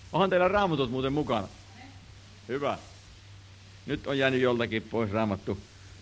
Onhan teillä raamatut muuten mukana? Hyvä. Nyt on jäänyt joltakin pois raamattu.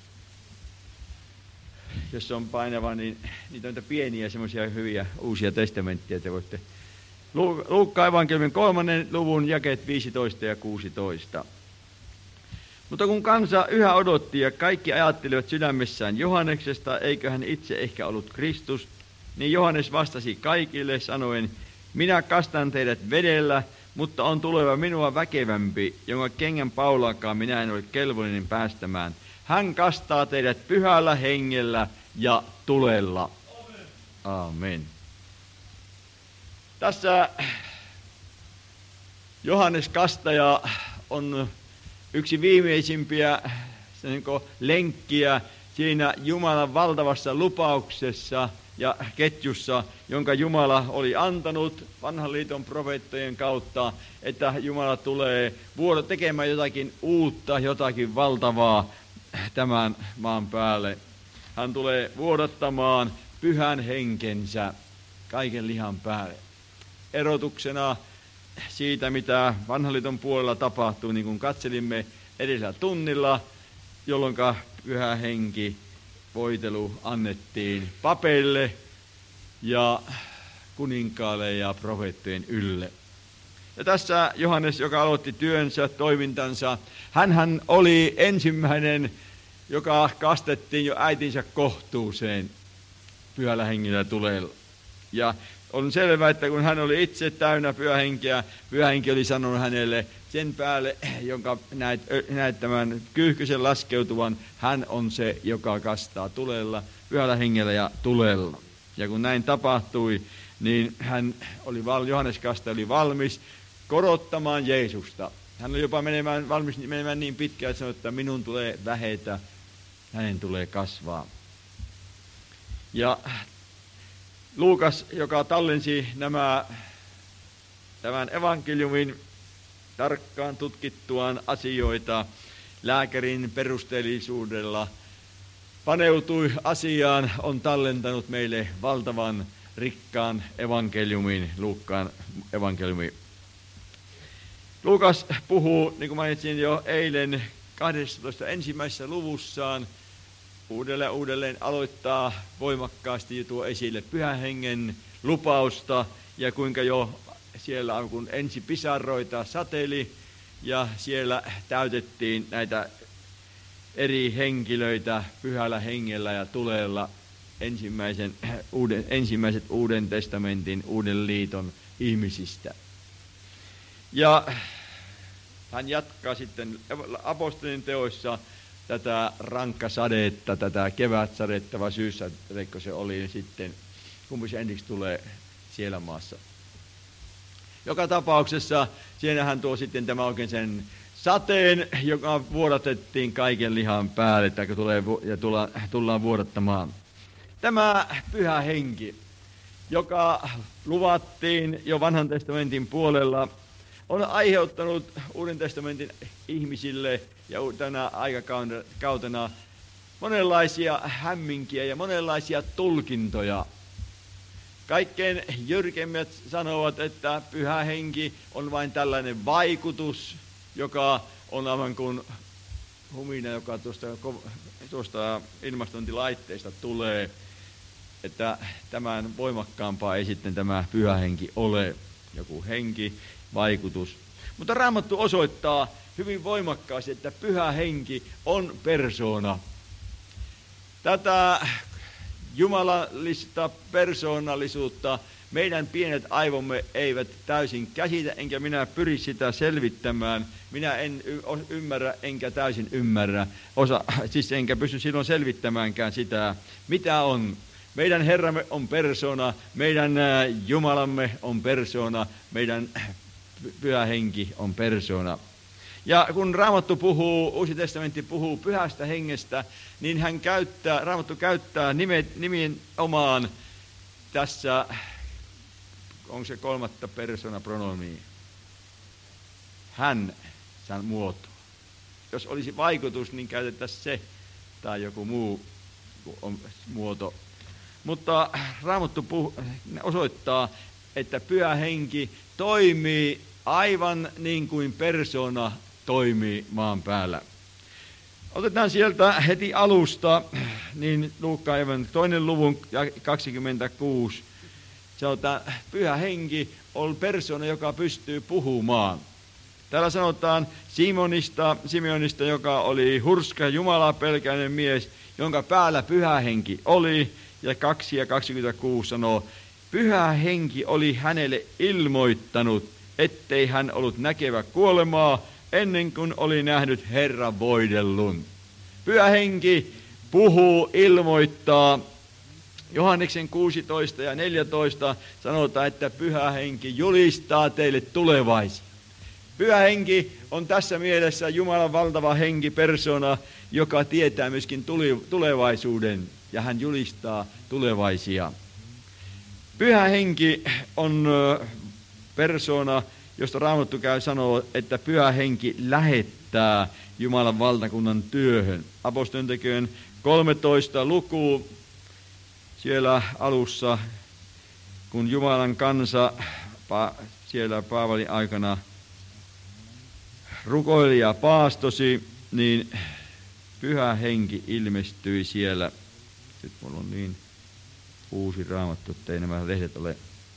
Jos se on painava, niin niitä on niitä pieniä semmoisia hyviä uusia testamentteja. Te voitte Luukkaan evankeliumin 3. luvun jakeet 15 ja 16. Mutta kun kansa yhä odotti ja kaikki ajattelivat sydämessään Johanneksesta, eikö hän itse ehkä ollut Kristus, niin Johannes vastasi kaikille sanoen, minä kastan teidät vedellä, mutta on tuleva minua väkevämpi, jonka kengän paulaakaan minä en ole kelvollinen päästämään. Hän kastaa teidät pyhällä hengellä ja tulella. Amen. Tässä Johannes Kastaja on yksi viimeisimpiä lenkkiä siinä Jumalan valtavassa lupauksessa ja ketjussa, jonka Jumala oli antanut vanhan liiton profeettojen kautta, että Jumala tulee tekemään jotakin uutta, jotakin valtavaa tämän maan päälle. Hän tulee vuodattamaan pyhän henkensä kaiken lihan päälle. Erotuksena siitä, mitä vanhan liiton puolella tapahtuu, niin kuin katselimme edellisellä tunnilla, jolloin pyhä henki voitelu annettiin papeille ja kuninkaalle ja profeettojen ylle. Ja tässä Johannes, joka aloitti työnsä, toimintansa, hänhän oli ensimmäinen, joka kastettiin jo äitinsä kohtuuseen pyhällä hengellä tulella. Ja on selvää, että kun hän oli itse täynnä pyhähenkeä, pyhähenki oli sanonut hänelle sen päälle, jonka näet tämän kyyhkysen laskeutuvan, hän on se, joka kastaa tulella, pyhällä hengellä ja tulella. Ja kun näin tapahtui, niin Johannes Kastaja oli valmis korottamaan Jeesusta. Hän oli jopa valmis menemään niin pitkään, että sanoi, että minun tulee vähetä, hänen tulee kasvaa. Ja Luukas, joka tallensi tämän evankeliumin tarkkaan tutkittuaan asioita lääkärin perusteellisuudella, paneutui asiaan, on tallentanut meille valtavan rikkaan evankeliumin, Luukkaan evankeliumi. Luukas puhuu, niin kuin mainitsin jo eilen, 12 ensimmäisessä luvussaan, uudelleen aloittaa voimakkaasti ja tuo esille pyhän hengen lupausta ja kuinka jo siellä on, kun ensi pisaroita sateli ja siellä täytettiin näitä eri henkilöitä pyhällä hengellä ja tulella ensimmäiset Uuden testamentin, Uuden liiton ihmisistä. Ja hän jatkaa sitten apostolien teoissa tätä rankkasadetta, tätä kevätsadetta vai syyssadetta, se oli niin sitten, kumpi se ensiksi tulee siellä maassa. Joka tapauksessa siinä hän tuo sitten tämä oikein sen sateen, joka vuodatettiin kaiken lihan päälle, tai tullaan vuodattamaan. Tämä pyhä henki, joka luvattiin jo vanhan testamentin puolella, on aiheuttanut Uuden testamentin ihmisille ja tänä aikakautena monenlaisia hämminkiä ja monenlaisia tulkintoja. Kaikkein jyrkemmät sanovat, että pyhä henki on vain tällainen vaikutus, joka on aivan kuin humina, joka tuosta ilmastointilaitteesta tulee, että tämän voimakkaampaa ei sitten tämä pyhä henki ole, joku henki, vaikutus. Mutta Raamattu osoittaa hyvin voimakkaasti, että pyhä henki on persoona. Tätä jumalallista persoonallisuutta meidän pienet aivomme eivät täysin käsitä, enkä minä pyri sitä selvittämään. Minä en ymmärrä, enkä täysin ymmärrä. Siis enkä pysty silloin selvittämäänkään sitä, mitä on. Meidän Herramme on persoona, meidän Jumalamme on persoona, meidän pyhä henki on persoona. Ja kun Raamattu puhuu, Uusi testamentti puhuu pyhästä hengestä, niin Raamattu käyttää nimenomaan tässä, onko se 3. persona pronomia, hän, sen muoto. Jos olisi vaikutus, niin käytettäisiin se tai joku muu muoto. Mutta Raamattu osoittaa, että pyhä henki toimii aivan niin kuin persoona toimii maan päällä. Otetaan sieltä heti alusta, niin Luukkaan evankeliumin 2. luvun 26. Sanotaan, Pyhä Henki on persoona, joka pystyy puhumaan. Täällä sanotaan Simeonista, joka oli hurska Jumalaa pelkäinen mies, jonka päällä Pyhä Henki oli. Ja 2 ja 26 sanoo, Pyhä Henki oli hänelle ilmoittanut, ettei hän ollut näkevä kuolemaa, ennen kuin oli nähnyt Herran voidellun. Pyhä Henki puhuu, ilmoittaa. Johanneksen 16 ja 14 sanotaan, että Pyhä Henki julistaa teille tulevaisia. Pyhä Henki on tässä mielessä Jumalan valtava henki, persona, joka tietää myöskin tulevaisuuden, ja hän julistaa tulevaisia. Pyhä Henki on persona, josta Raamattu sanoo, että Pyhä Henki lähettää Jumalan valtakunnan työhön. Apostolien 13 luku siellä alussa, kun Jumalan kansa siellä Paavalin aikana rukoili ja paastosi, niin Pyhä Henki ilmestyi siellä. Nyt mulla on niin uusi Raamattu, ettei nämä lehdet ole.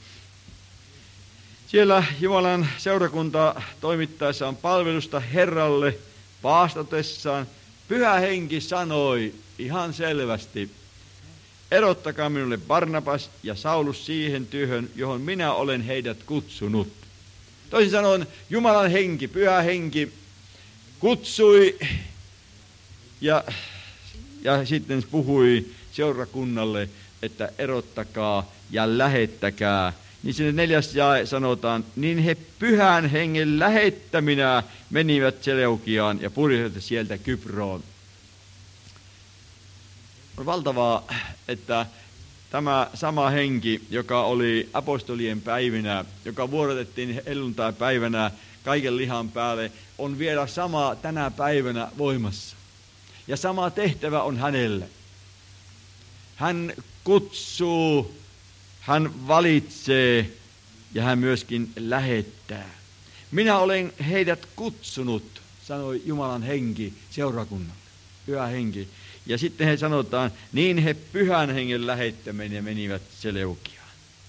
Siellä Jumalan seurakunta toimittaessaan palvelusta Herralle paastotessaan, Pyhä Henki sanoi ihan selvästi, erottakaa minulle Barnabas ja Saulus siihen työhön, johon minä olen heidät kutsunut. Toisin sanoen Jumalan henki, Pyhä Henki kutsui ja sitten puhui seurakunnalle, että erottakaa ja lähettäkää. Niin sinne 4. jae sanotaan, niin he Pyhän Hengen lähettäminä menivät Seleukiaan ja purjehtivat sieltä Kyproon. On valtavaa, että tämä sama henki, joka oli apostolien päivinä, joka vuorotettiin helluntai-päivänä kaiken lihan päälle, on vielä sama tänä päivänä voimassa. Ja sama tehtävä on hänelle. Hän kutsuu, hän valitsee ja hän myöskin lähettää. Minä olen heidät kutsunut, sanoi Jumalan henki seurakunnalle, Pyhä Henki. Ja sitten he sanotaan, niin he Pyhän Hengen lähettäminen ja menivät Seleukiaan.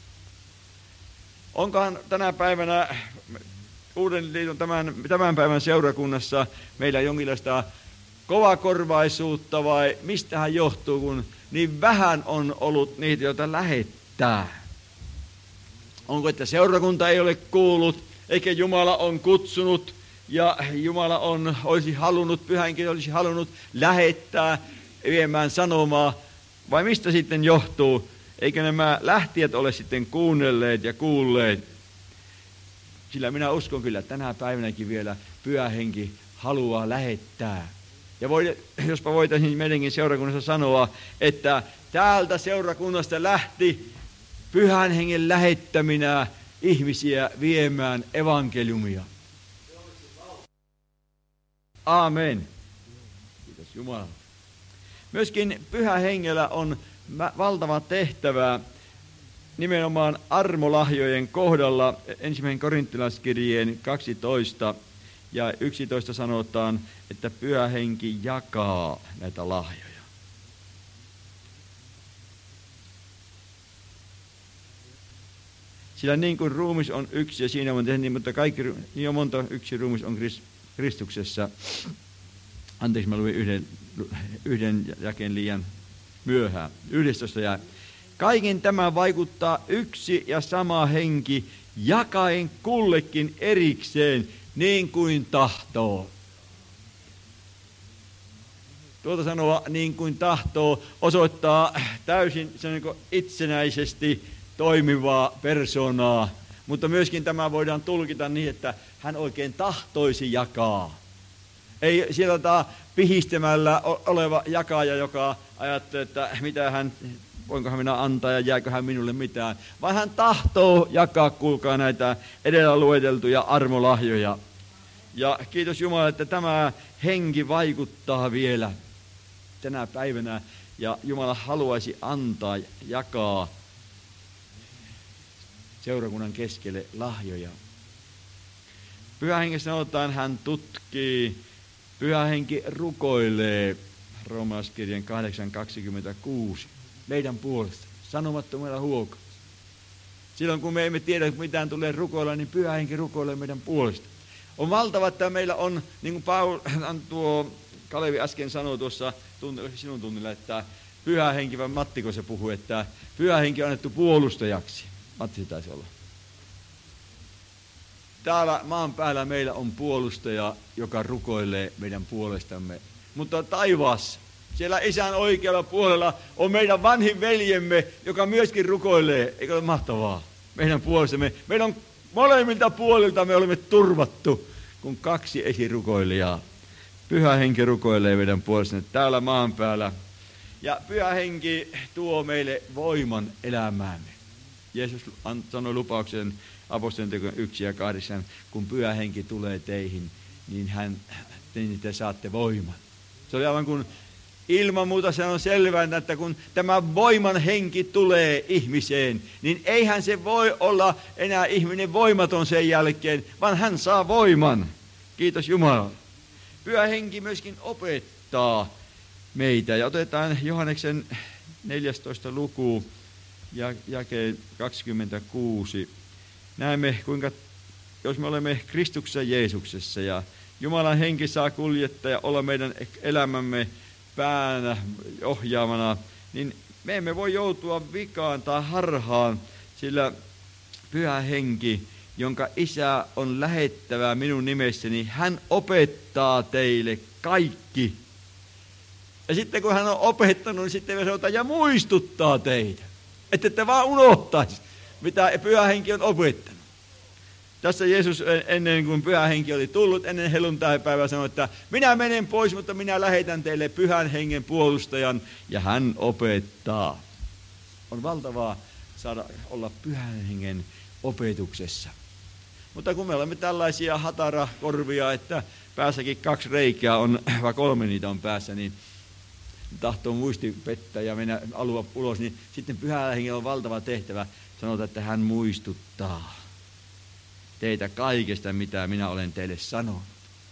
Onkohan tänä päivänä Uuden liiton tämän päivän seurakunnassa meillä jonkinlaista kovakorvaisuutta vai mistähän johtuu, kun niin vähän on ollut niitä, joita lähettää? Onko, että seurakunta ei ole kuullut, eikä Jumala on kutsunut ja Jumala olisi halunnut, Pyhä Henki olisi halunnut lähettää viemään sanomaa, vai mistä sitten johtuu? Eikö nämä lähtijät ole sitten kuunnelleet ja kuulleet? Sillä minä uskon kyllä, että tänä päivänäkin vielä Pyhä Henki haluaa lähettää. Ja jospa voitaisiin meidänkin seurakunnassa sanoa, että täältä seurakunnasta lähti Pyhän Hengen lähettäminä ihmisiä viemään evankeliumia. Aamen. Kiitos Jumala. Myöskin Pyhä Hengellä on valtava tehtävä nimenomaan armolahjojen kohdalla. 1. Korinttilaiskirjeen 12 ja 11 sanotaan, että Pyhä Henki jakaa näitä lahjoja. Sillä niin kuin ruumis on yksi ja siinä on tehnyt, mutta kaikki, niin on monta yksi ruumis on Kristuksessa. Anteeksi, mä luin yhden jakeen liian myöhään. 11 jae. Kaiken tämä vaikuttaa yksi ja sama henki, jakaen kullekin erikseen, niin kuin tahtoo. Tuota sanoa niin kuin tahtoo osoittaa täysin itsenäisesti toimivaa persoonaa, mutta myöskin tämä voidaan tulkita niin, että hän oikein tahtoisi jakaa. Ei sieltä pihistämällä oleva jakaja, joka ajattelee, että voinkohan minä antaa ja jääköhän minulle mitään, vaan hän tahtoo jakaa, kuulkaa, näitä edellä lueteltuja armolahjoja. Ja kiitos Jumala, että tämä henki vaikuttaa vielä tänä päivänä ja Jumala haluaisi antaa, jakaa seurakunnan keskelle lahjoja. Pyhä Henki sanotaan, hän tutkii. Pyhä Henki rukoilee, Roomalaiskirjan 8:26, meidän puolesta, sanomattomalla huokaa. Silloin kun me emme tiedä, että mitään tulee rukoilla, niin Pyhä Henki rukoilee meidän puolesta. On valtava, että meillä on, niin kuin Kalevi äsken sanoi tuossa sinun tunnilla, että Pyhä Henki, vai Mattiko se puhui, että Pyhä Henki on annettu puolustajaksi. Matti taisi olla. Täällä maan päällä meillä on puolustaja, joka rukoilee meidän puolestamme. Mutta taivaassa, siellä Isän oikealla puolella on meidän vanhin veljemme, joka myöskin rukoilee. Eikö ole mahtavaa? Meidän puolestamme. Meillä on molemmilta puolilta me olemme turvattu, kun kaksi esirukoilijaa. Pyhä Henki rukoilee meidän puolestamme täällä maan päällä. Ja Pyhä Henki tuo meille voiman elämäämme. Jeesus sanoi lupauksen apostolien 1 ja 8, kun Pyhä Henki tulee teihin, niin te saatte voiman. Se oli aivan kuin ilman muuta se on selvää, että kun tämä voiman henki tulee ihmiseen, niin eihän se voi olla enää ihminen voimaton sen jälkeen, vaan hän saa voiman. Kiitos Jumalalle. Pyhä Henki myöskin opettaa meitä. Ja otetaan Johanneksen 14. luku ja jakeen 26. Näemme, kuinka jos me olemme Kristuksessa Jeesuksessa ja Jumalan henki saa kuljettaa ja olla meidän elämämme päänä ohjaamana, niin me emme voi joutua vikaan tai harhaan, sillä Pyhä Henki, jonka Isä on lähettävä minun nimessäni, hän opettaa teille kaikki. Ja sitten kun hän on opettanut, niin sitten me sanotaan ja muistuttaa teitä, että ette vaan unohtaisi, mitä Pyhä Henki on opettanut. Tässä Jeesus ennen kuin Pyhä Henki oli tullut, ennen helluntaipäivää sanoi, että minä menen pois, mutta minä lähetän teille Pyhän Hengen puolustajan ja hän opettaa. On valtavaa saada olla Pyhän Hengen opetuksessa. Mutta kun me olemme tällaisia hatarakorvia, että päässäkin 2 reikää on, vai 3 niitä on päässä, niin tahtoo muisti pettää ja mennä alua ulos, niin sitten Pyhällä Hengellä on valtava tehtävä. Sanotaan, että hän muistuttaa teitä kaikesta, mitä minä olen teille sanonut.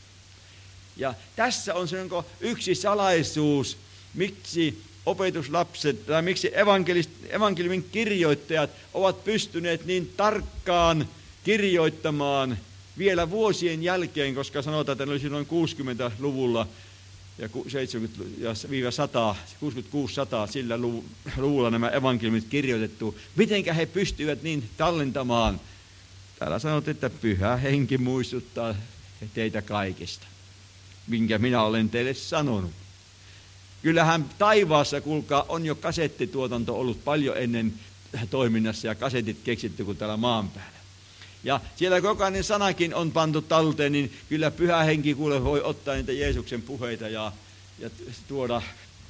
Ja tässä on se yksi salaisuus, miksi opetuslapset tai miksi evankeliumin kirjoittajat ovat pystyneet niin tarkkaan kirjoittamaan vielä vuosien jälkeen, koska sanotaan, että ne oli silloin 60-luvulla ja 66-100 sillä luvulla nämä evankeliumit kirjoitettu. Mitenkä he pystyivät niin tallentamaan? Täällä sanotaan, että Pyhä Henki muistuttaa teitä kaikesta, minkä minä olen teille sanonut. Kyllähän taivaassa, kuulkaa, on jo kasettituotanto ollut paljon ennen toiminnassa ja kasetit keksitty kuin täällä maan päällä. Ja siellä jokainen sanakin on pantu talteen, niin kyllä Pyhä Henki kuule voi ottaa niitä Jeesuksen puheita ja tuoda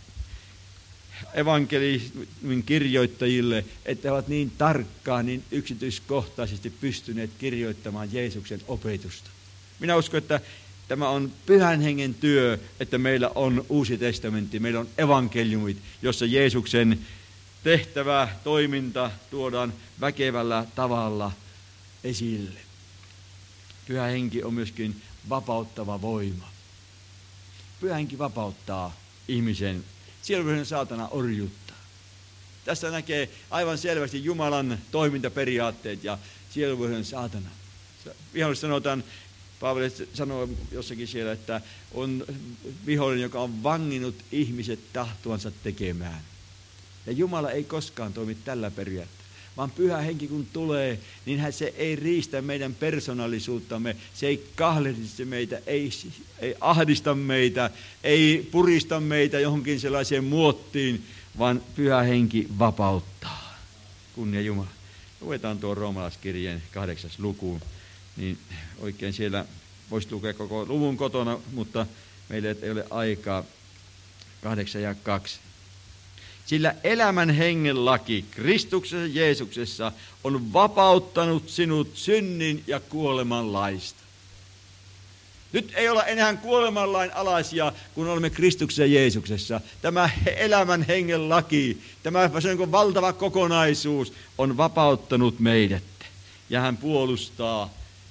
evankeliumin kirjoittajille, että he ovat niin tarkkaan, niin yksityiskohtaisesti pystyneet kirjoittamaan Jeesuksen opetusta. Minä uskon, että tämä on Pyhän Hengen työ, että meillä on Uusi testamentti, meillä on evankeliumit, jossa Jeesuksen tehtävä toiminta tuodaan väkevällä tavalla esille. Pyhä Henki on myöskin vapauttava voima. Pyhä Henki vapauttaa ihmisen sielullisen saatana orjuutta. Tässä näkee aivan selvästi Jumalan toimintaperiaatteet ja sielullisen saatana. Vihollisesti sanotaan, Paavali sanoo jossakin siellä, että on vihollinen, joka on vanginnut ihmiset tahtoansa tekemään. Ja Jumala ei koskaan toimi tällä periaatteella. Vaan Pyhä Henki kun tulee, niin se ei riistä meidän persoonallisuuttamme, se ei kahlehdi meitä, ei ahdista meitä, ei purista meitä johonkin sellaiseen muottiin, vaan Pyhä Henki vapauttaa. Kunnia Jumala. Luetaan tuo Roomalaiskirjeen 8. lukuun, niin oikein siellä voisi lukea koko luvun kotona, mutta meillä ei ole aikaa. 8 ja 2. Sillä elämän hengen laki Kristuksessa Jeesuksessa on vapauttanut sinut synnin ja kuoleman laista. Nyt ei olla enää kuolemanlain alaisia, kun olemme Kristuksessa Jeesuksessa. Tämä elämän hengen laki, tämä valtava kokonaisuus on vapauttanut meidät. Ja hän puolustaa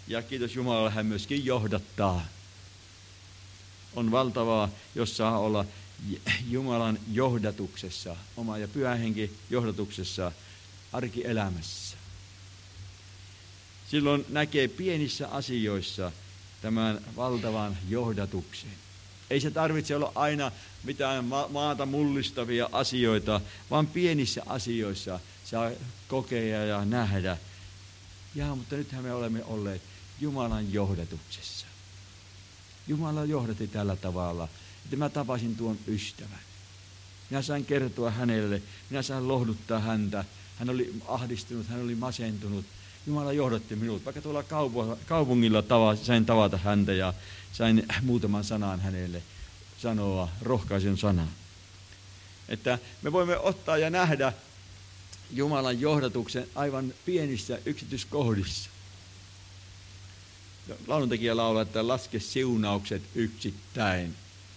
ja kiitos Jumalalle, hän myöskin johdattaa. On valtavaa, jos saa olla Jumalan johdatuksessa, oma ja Pyhän Henki johdatuksessa arkielämässä. Silloin näkee pienissä asioissa tämän valtavan johdatuksen. Ei se tarvitse olla aina mitään maata mullistavia asioita, vaan pienissä asioissa saa kokea ja nähdä. Mutta nythän me olemme olleet Jumalan johdatuksessa. Jumala johdatti tällä tavalla, että mä tapasin tuon ystävän. Minä sain kertoa hänelle, minä sain lohduttaa häntä. Hän oli ahdistunut, hän oli masentunut. Jumala johdatti minut. Vaikka tuolla kaupungilla sain tavata häntä ja sain muutaman sanan hänelle sanoa, rohkaisen sanan. Että me voimme ottaa ja nähdä Jumalan johdatuksen aivan pienissä yksityiskohdissa. Lauluntekijä laulaa, että laske siunaukset yksittäin.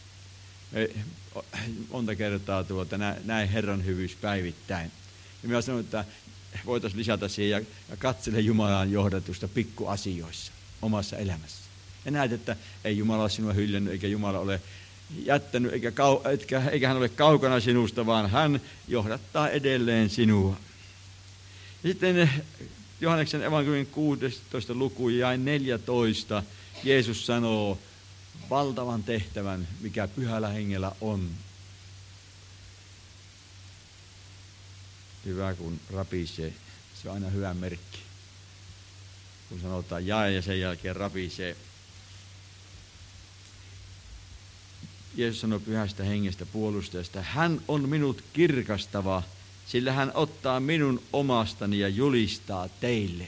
Monta kertaa näin Herran hyvyys päivittäin. Ja minä sanon, että voitaisiin lisätä siihen ja katsele Jumalan johdatusta pikkuasioissa omassa elämässä. Ja näet, että ei Jumala ole sinua hyljännyt, eikä Jumala ole jättänyt, eikä hän ole kaukana sinusta, vaan hän johdattaa edelleen sinua. Ja sitten Johanneksen evankeliumin 16. luku jae 14. Jeesus sanoo valtavan tehtävän, mikä Pyhällä Hengellä on. Hyvä, kun rapisee. Se on aina hyvä merkki. Kun sanotaan jae ja sen jälkeen rapisee. Jeesus sanoi Pyhästä Hengestä puolustajasta, hän on minut kirkastava, sillä hän ottaa minun omastani ja julistaa teille.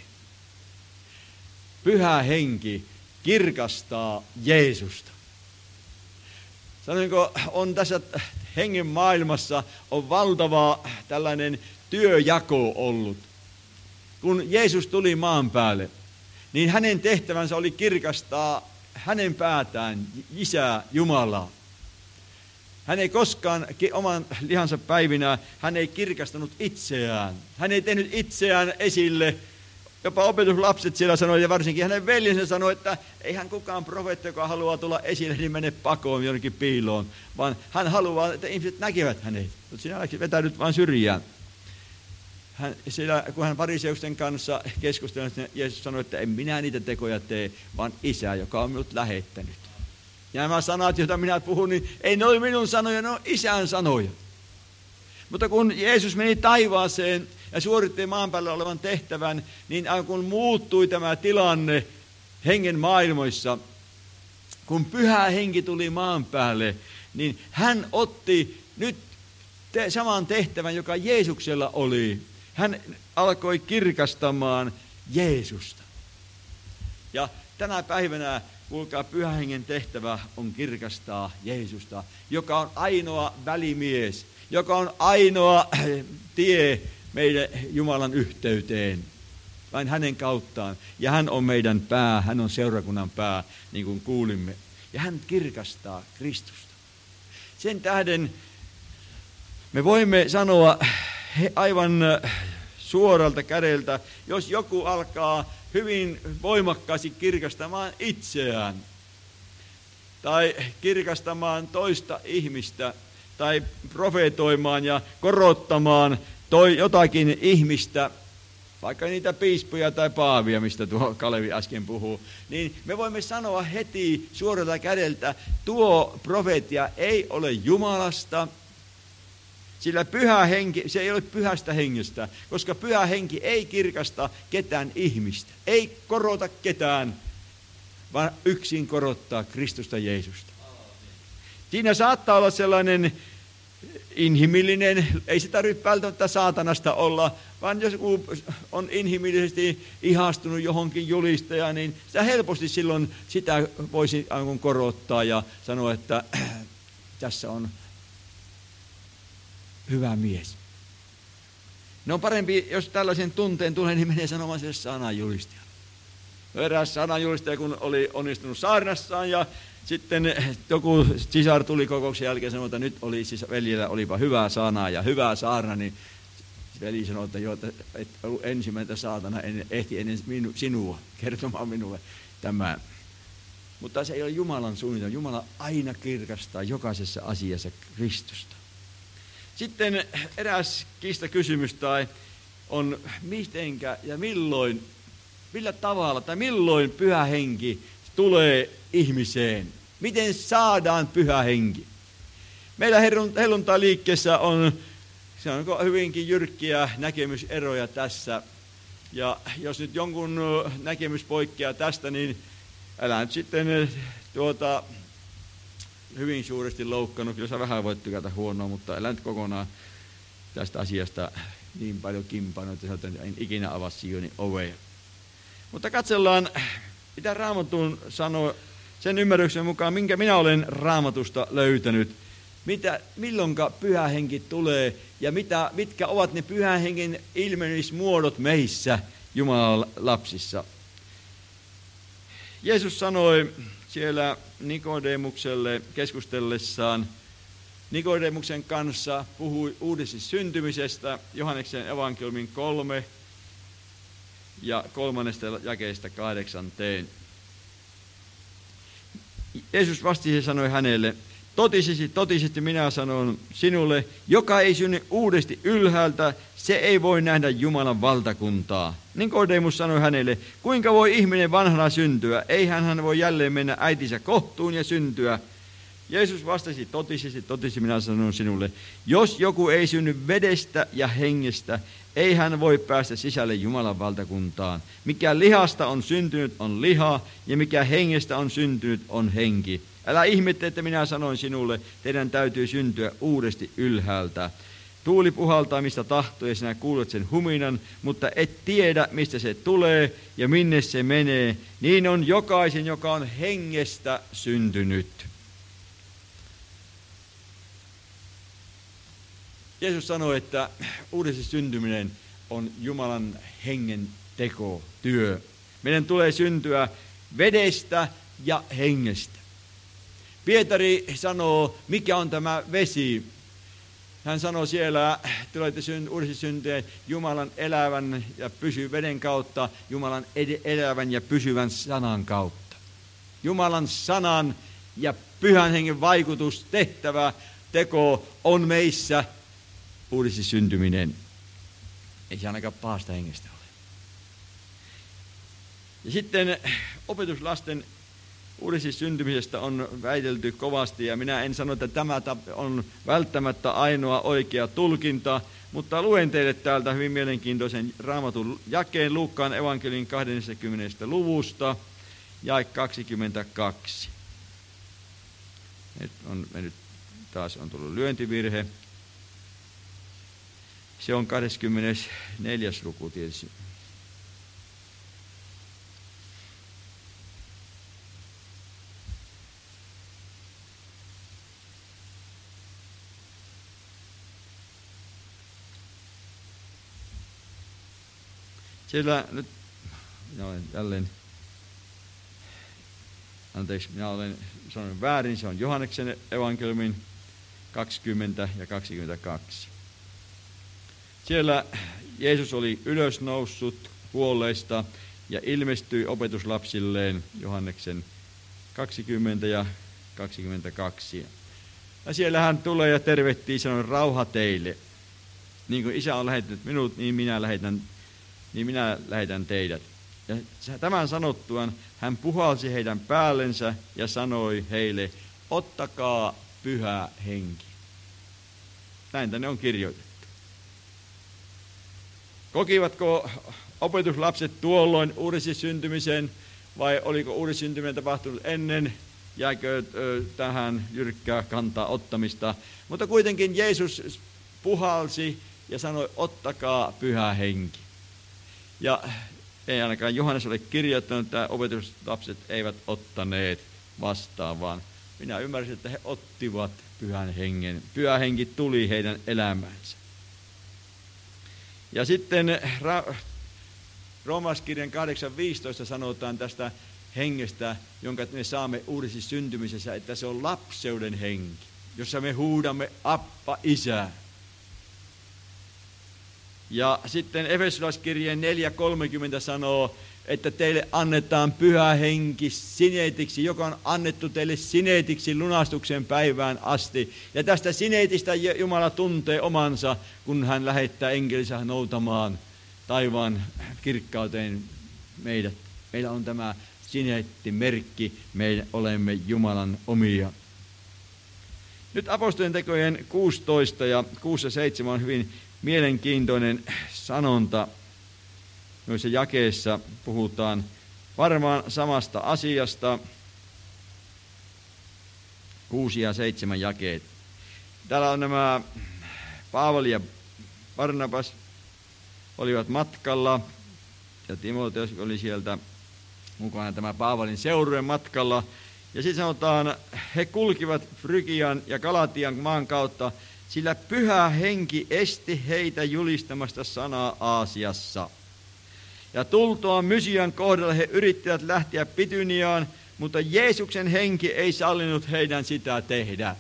Pyhä Henki kirkastaa Jeesusta. Sanoinko, on tässä hengen maailmassa on valtava tällainen työjako ollut. Kun Jeesus tuli maan päälle, niin hänen tehtävänsä oli kirkastaa hänen päätään, Isää Jumalaa. Hän ei koskaan oman lihansa päivinä, hän ei kirkastanut itseään. Hän ei tehnyt itseään esille. Jopa opetuslapset siellä sanoi, ja varsinkin hänen veljensä sanoi, että eihän kukaan profeetta, joka haluaa tulla esille, niin mene pakoon jonnekin piiloon. Vaan hän haluaa, että ihmiset näkevät hänet. Mutta sinä vetäydyt vain syrjään. Kun hän fariseusten kanssa keskusteli, Jeesus sanoi, että en minä niitä tekoja tee, vaan Isä, joka on minut lähettänyt. Ja nämä sanat, joita minä puhun, niin ei ne ole minun sanoja, ne on Isän sanoja. Mutta kun Jeesus meni taivaaseen ja suoritti maan päällä olevan tehtävän, niin kun muuttui tämä tilanne hengen maailmoissa, kun Pyhä Henki tuli maan päälle, niin hän otti nyt saman tehtävän, joka Jeesuksella oli. Hän alkoi kirkastamaan Jeesusta. Ja tänä päivänä, kuulkaa, Pyhän Hengen tehtävä on kirkastaa Jeesusta, joka on ainoa välimies, joka on ainoa tie meidän Jumalan yhteyteen, vain hänen kauttaan. Ja hän on meidän pää, hän on seurakunnan pää, niin kuin kuulimme. Ja hän kirkastaa Kristusta. Sen tähden me voimme sanoa aivan suoralta kädeltä, jos joku alkaa hyvin voimakkaasti kirkastamaan itseään, tai kirkastamaan toista ihmistä, tai profetoimaan ja korottamaan jotakin ihmistä, vaikka niitä piispoja tai paavia, mistä tuo Kalevi äsken puhuu, niin me voimme sanoa heti suoralta kädeltä, tuo profeetia ei ole Jumalasta, sillä Pyhä Henki, se ei ole Pyhästä Hengestä, koska Pyhä Henki ei kirkasta ketään ihmistä, ei korota ketään, vaan yksin korottaa Kristusta Jeesusta. Siinä saattaa olla sellainen inhimillinen, ei se tarvitse välttämättä saatanasta olla, vaan jos on inhimillisesti ihastunut johonkin julistajaan, niin sitä helposti silloin sitä voisi korottaa ja sanoa, että tässä on hyvä mies. No on parempi, jos tällaisen tunteen tulee, niin menee sanomaan sille sananjulistajalle. Eräs sananjulistaja, kun oli onnistunut saarnassaan ja sitten joku sisar tuli kokouksen jälkeen ja sanoi, että nyt oli siis veljellä olipa hyvää sanaa ja hyvää saarna, niin veli sanoi, että et ollut ensimmäinen saatana ehti ennen sinua kertomaan minulle tämä. Mutta se ei ole Jumalan suunnitelma. Jumala aina kirkastaa jokaisessa asiassa Kristusta. Sitten eräs kiistakysymys on mitenkä ja milloin, millä tavalla tai milloin Pyhä Henki tulee ihmiseen. Miten saadaan Pyhä Henki? Meillä helluntai-liikkeessä on hyvinkin jyrkkiä näkemyseroja tässä. Ja jos nyt jonkun näkemys poikkeaa tästä, niin älä nyt sitten hyvin suuresti loukkaannut. Kyllä sä vähän voit tykätä huonoa, mutta älä nyt kokonaan tästä asiasta niin paljon kimpannut, että en ikinä avaa Sionin ovea. Mutta katsellaan, mitä Raamatun sanoo sen ymmärryksen mukaan, minkä minä olen Raamatusta löytänyt. Milloinka Pyhä Henki tulee ja mitkä ovat ne Pyhän Hengen ilmenemismuodot meissä Jumalan lapsissa. Jeesus sanoi siellä Nikodemukselle keskustellessaan, Nikodemuksen kanssa puhui uudesti syntymisestä, Johanneksen evankeliumin 3 ja 3. jakeesta 8. Jeesus vastasi ja sanoi hänelle, totisesti minä sanon sinulle, joka ei synny uudesti ylhäältä, se ei voi nähdä Jumalan valtakuntaa. Nikodemus sanoi hänelle, kuinka voi ihminen vanhana syntyä? Eihän hän voi jälleen mennä äitinsä kohtuun ja syntyä. Jeesus vastasi, totisesti minä sanon sinulle, jos joku ei synny vedestä ja hengestä, ei hän voi päästä sisälle Jumalan valtakuntaan. Mikä lihasta on syntynyt on liha, ja mikä hengestä on syntynyt on henki. Älä ihmettele, että minä sanoin sinulle, teidän täytyy syntyä uudesti ylhäältä. Tuuli puhaltaa mistä tahtoo ja sinä kuulet sen huminan, mutta et tiedä mistä se tulee ja minne se menee. Niin on jokaisen, joka on hengestä syntynyt. Jeesus sanoi, että uudesti syntyminen on Jumalan hengen teko, työ. Meidän tulee syntyä vedestä ja hengestä. Pietari sanoo, mikä on tämä vesi. Hän sanoi siellä, tulette uudesti syntyä Jumalan elävän ja veden kautta, Jumalan elävän ja pysyvän sanan kautta. Jumalan sanan ja Pyhän Hengen vaikutus, tehtävä, teko on meissä uudesti syntyminen. Ei se ainakaan pahasta hengestä ole. Ja sitten opetuslasten uudesti syntymisestä on väitelty kovasti, ja minä en sano, että tämä on välttämättä ainoa oikea tulkinta, mutta luen teille täältä hyvin mielenkiintoisen Raamatun jakeen Luukkaan evankeliin 20. luvusta, jae 22. Nyt on mennyt, taas on tullut lyöntivirhe. Se on 24. luku tietysti. Siellä nyt, minä olen jälleen, minä olen sanonut väärin, se on Johanneksen evankeliumin 20 ja 22. Siellä Jeesus oli ylösnoussut kuolleista ja ilmestyi opetuslapsilleen, Johanneksen 20 ja 22. Ja siellä hän tulee ja tervehtii, sanoi rauha teille. Niin kuin Isä on lähettänyt minut, niin minä lähetän teidät. Ja tämän sanottuaan hän puhalsi heidän päällensä ja sanoi heille, ottakaa Pyhä Henki. Näin tänne on kirjoitettu. Kokivatko opetuslapset tuolloin uudesti syntymisen vai oliko uudesti syntyminen tapahtunut ennen? Jääkö tähän jyrkkää kantaa ottamista? Mutta kuitenkin Jeesus puhalsi ja sanoi, ottakaa Pyhä Henki. Ja ei ainakaan Johannes ole kirjoittanut, että opetuslapset eivät ottaneet vastaan, vaan minä ymmärsin, että he ottivat Pyhän Hengen. Pyhä Henki tuli heidän elämäänsä. Ja sitten Roomalaiskirjan 8.15 sanotaan tästä hengestä, jonka me saamme uudesti syntymisessä, että se on lapseuden henki, jossa me huudamme Appa, Isä. Ja sitten Efesolaiskirjeen 4:30 sanoo, että teille annetaan pyhä henki sineetiksi, joka on annettu teille sineetiksi lunastuksen päivään asti. Ja tästä sineetistä Jumala tuntee omansa, kun hän lähettää enkelinsä noutamaan taivaan kirkkauteen meidät. Meillä on tämä sineettimerkki, me olemme Jumalan omia. Nyt apostolien tekojen 16 ja 6 ja 7 on hyvin mielenkiintoinen sanonta. Noissa jakeissa puhutaan varmaan samasta asiasta. 6 ja 7 jakeet. Täällä on nämä Paavali ja Barnabas olivat matkalla ja Timoteus oli sieltä mukana tämä Paavalin seurueen matkalla. Ja sitten sanotaan, he kulkivat Frygian ja Galatian maan kautta, sillä pyhä henki esti heitä julistamasta sanaa Aasiassa. Ja tultuaan Mysian kohdalle he yrittivät lähteä Pityniaan, mutta Jeesuksen henki ei sallinut heidän sitä tehdä.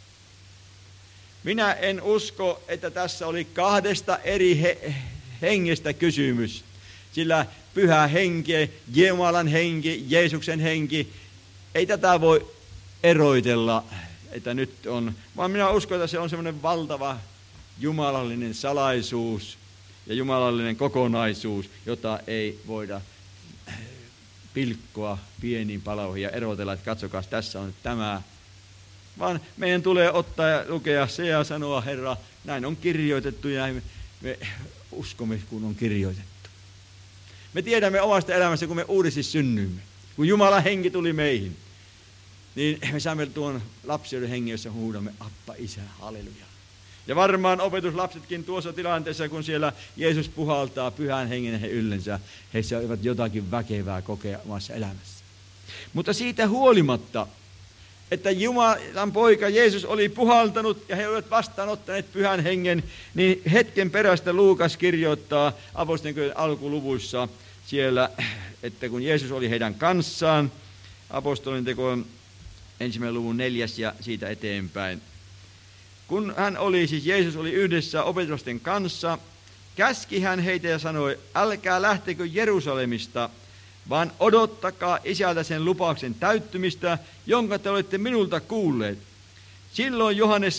Minä en usko, että tässä oli kahdesta eri hengestä kysymys, sillä pyhä henki, Jumalan henki, Jeesuksen henki, ei tätä voi eroitella, että nyt on, vaan minä uskon, että se on semmoinen valtava jumalallinen salaisuus ja jumalallinen kokonaisuus, jota ei voida pilkkoa pieniin paloihin ja erotella, että katsokaa, tässä on tämä. Vaan meidän tulee ottaa ja lukea se ja sanoa, Herra, näin on kirjoitettu ja me uskomme, kun on kirjoitettu. Me tiedämme omasta elämästä, kun me uudesti synnyimme. Kun Jumalan henki tuli meihin, niin me saamme tuon lapsiyden hengen, jossa huudamme, Appa, Isä, halleluja. Ja varmaan opetuslapsetkin tuossa tilanteessa, kun siellä Jeesus puhaltaa pyhän hengen he yllensä, he saavat jotakin väkevää kokea omassa elämässä. Mutta siitä huolimatta, että Jumalan poika Jeesus oli puhaltanut ja he olivat vastaanottaneet pyhän hengen, niin hetken perästä Luukas kirjoittaa apostolien alkuluvuissa siellä, että kun Jeesus oli heidän kanssaan, apostolien tekojen 1. luvun 4. ja siitä eteenpäin. Kun hän oli, siis Jeesus oli yhdessä opetuslasten kanssa, käski hän heitä ja sanoi, älkää lähtekö Jerusalemista, vaan odottakaa Isältä sen lupauksen täyttymistä, jonka te olette minulta kuulleet. Sillä Johannes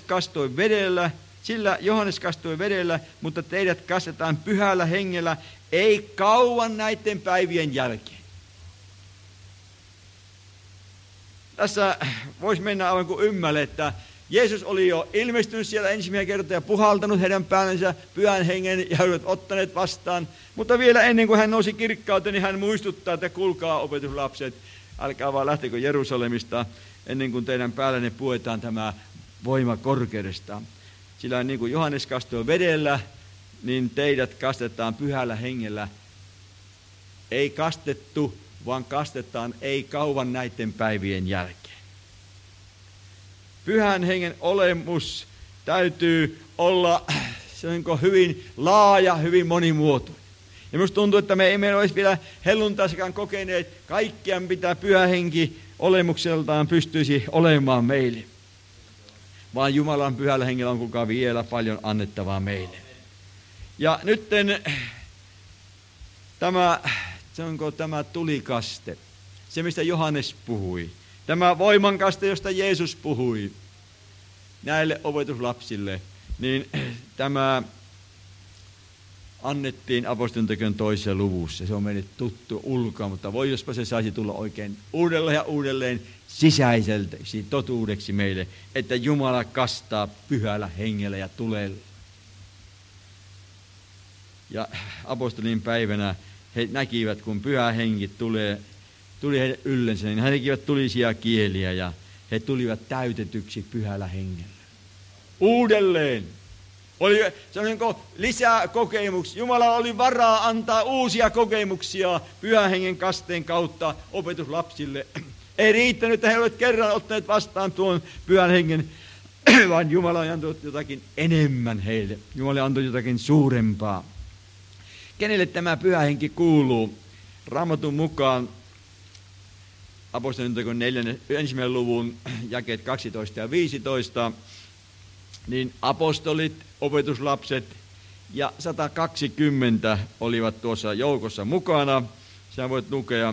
kastoi vedellä, mutta teidät kastetaan pyhällä hengellä, ei kauan näiden päivien jälkeen. Tässä voisi mennä aivan kuin ymmälle, että Jeesus oli jo ilmestynyt siellä ensimmäinen kerta ja puhaltanut heidän päällensä pyhän hengen ja he olivat ottaneet vastaan. Mutta vielä ennen kuin hän nousi kirkkauteen, niin hän muistuttaa, että kuulkaa opetuslapset, älkää vaan lähtekö Jerusalemista ennen kuin teidän päällenne puetaan tämä voima korkeudesta. Sillä niin kuin Johannes kastoi vedellä, niin teidät kastetaan pyhällä hengellä. Ei kastettu, vaan kastetaan ei kauan näiden päivien jälkeen. Pyhän hengen olemus täytyy olla hyvin laaja, hyvin monimuotoinen. Ja minusta tuntuu, että me emme olisi vielä helluntaissakaan kokeneet kaikkia, mitä pyhä henki olemukseltaan pystyisi olemaan meille. Vaan Jumalan pyhällä hengellä on kukaan vielä paljon annettavaa meille. Ja nyt tämä tulikaste, se mistä Johannes puhui, tämä voimankaste, josta Jeesus puhui näille opetuslapsille, niin tämä annettiin apostolien tekojen 2. luvussa. Se on meille tuttu ulkoa, mutta voi jospa se saisi tulla oikein uudelleen ja uudelleen sisäiseltäksi totuudeksi meille, että Jumala kastaa pyhällä hengellä ja tulella. Ja apostolin päivänä he näkivät, kun pyhä henki tuli heidän yllensä, niin he näkivät tulisia kieliä ja he tulivat täytetyksi pyhällä hengellä. Uudelleen. Se on lisää kokemuksia. Jumala oli varaa antaa uusia kokemuksia pyhän hengen kasteen kautta opetuslapsille. Ei riittänyt, että he olivat kerran ottaneet vastaan tuon pyhän hengen, vaan Jumala antoi jotakin enemmän heille. Jumala antoi jotakin suurempaa. Kenelle tämä pyhä henki kuuluu? Raamatun mukaan apostolien tekojen 1. luvun jakeet 12 ja 15, niin apostolit, opetuslapset ja 120 olivat tuossa joukossa mukana. Sä voit lukea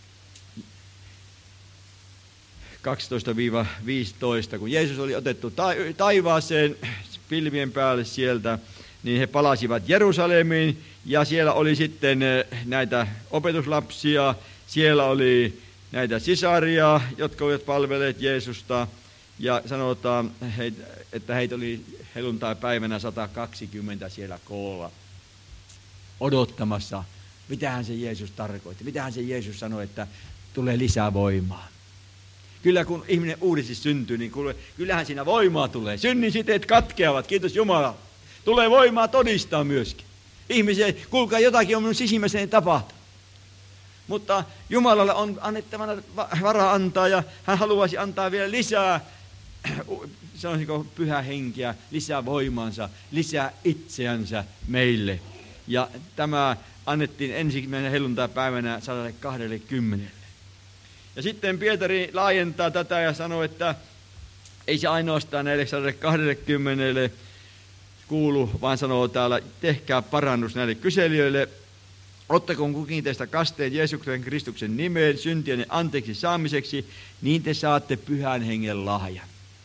12-15, kun Jeesus oli otettu taivaaseen pilvien päälle sieltä, niin he palasivat Jerusalemiin, ja siellä oli sitten näitä opetuslapsia, siellä oli näitä sisaria, jotka olivat palvelleet Jeesusta, ja sanotaan, että heitä oli helluntai-päivänä 120 siellä koolla odottamassa. Mitähän se Jeesus tarkoitti? Mitähän se Jeesus sanoi, että tulee lisää voimaa? Kyllä kun ihminen uudesti syntyy, niin kyllähän siinä voimaa tulee. Synnin siteet katkeavat, kiitos Jumala. Tulee voimaa todistaa myöskin. Ihmisen, kuulkaa, jotakin on minun sisimmäseen tapahtunut. Mutta Jumalalle on annettavana varaa antaa, ja hän haluaisi antaa vielä lisää, sanoisinko, pyhää henkeä, lisää voimansa, lisää itseänsä meille. Ja tämä annettiin ensimmäinen helluntai-päivänä 120. Ja sitten Pietari laajentaa tätä ja sanoo, että ei se ainoastaan näille 120 kuulu, vaan sanoo täällä, tehkää parannus näille kyselijöille. Ottakoon kukin teistä kasteen Jeesuksen Kristuksen nimeen syntienne anteeksi saamiseksi, niin te saatte pyhän hengen lahjan.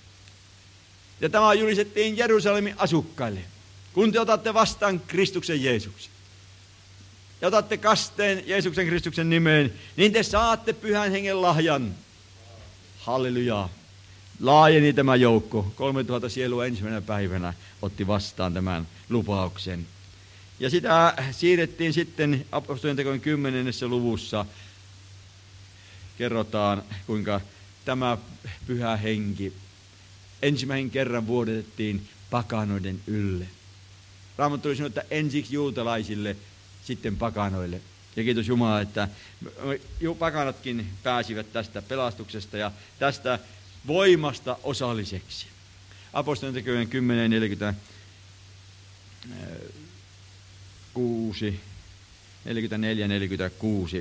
Ja tämä julistettiin Jerusalemin asukkaille. Kun te otatte vastaan Kristuksen Jeesuksen ja otatte kasteen Jeesuksen Kristuksen nimeen, niin te saatte pyhän hengen lahjan. Hallelujaa. Laajeni tämä joukko. 3000 sielua ensimmäisenä päivänä otti vastaan tämän lupauksen. Ja sitä siirrettiin sitten apostolien 10. luvussa. Kerrotaan, kuinka tämä pyhä henki ensimmäisen kerran vuodatettiin pakanoiden ylle. Raamattu sanoo, että ensiksi juutalaisille, sitten pakanoille. Ja kiitos Jumala, että pakanatkin pääsivät tästä pelastuksesta ja tästä voimasta osalliseksi. Apostolien tekojen 10:46, 44-46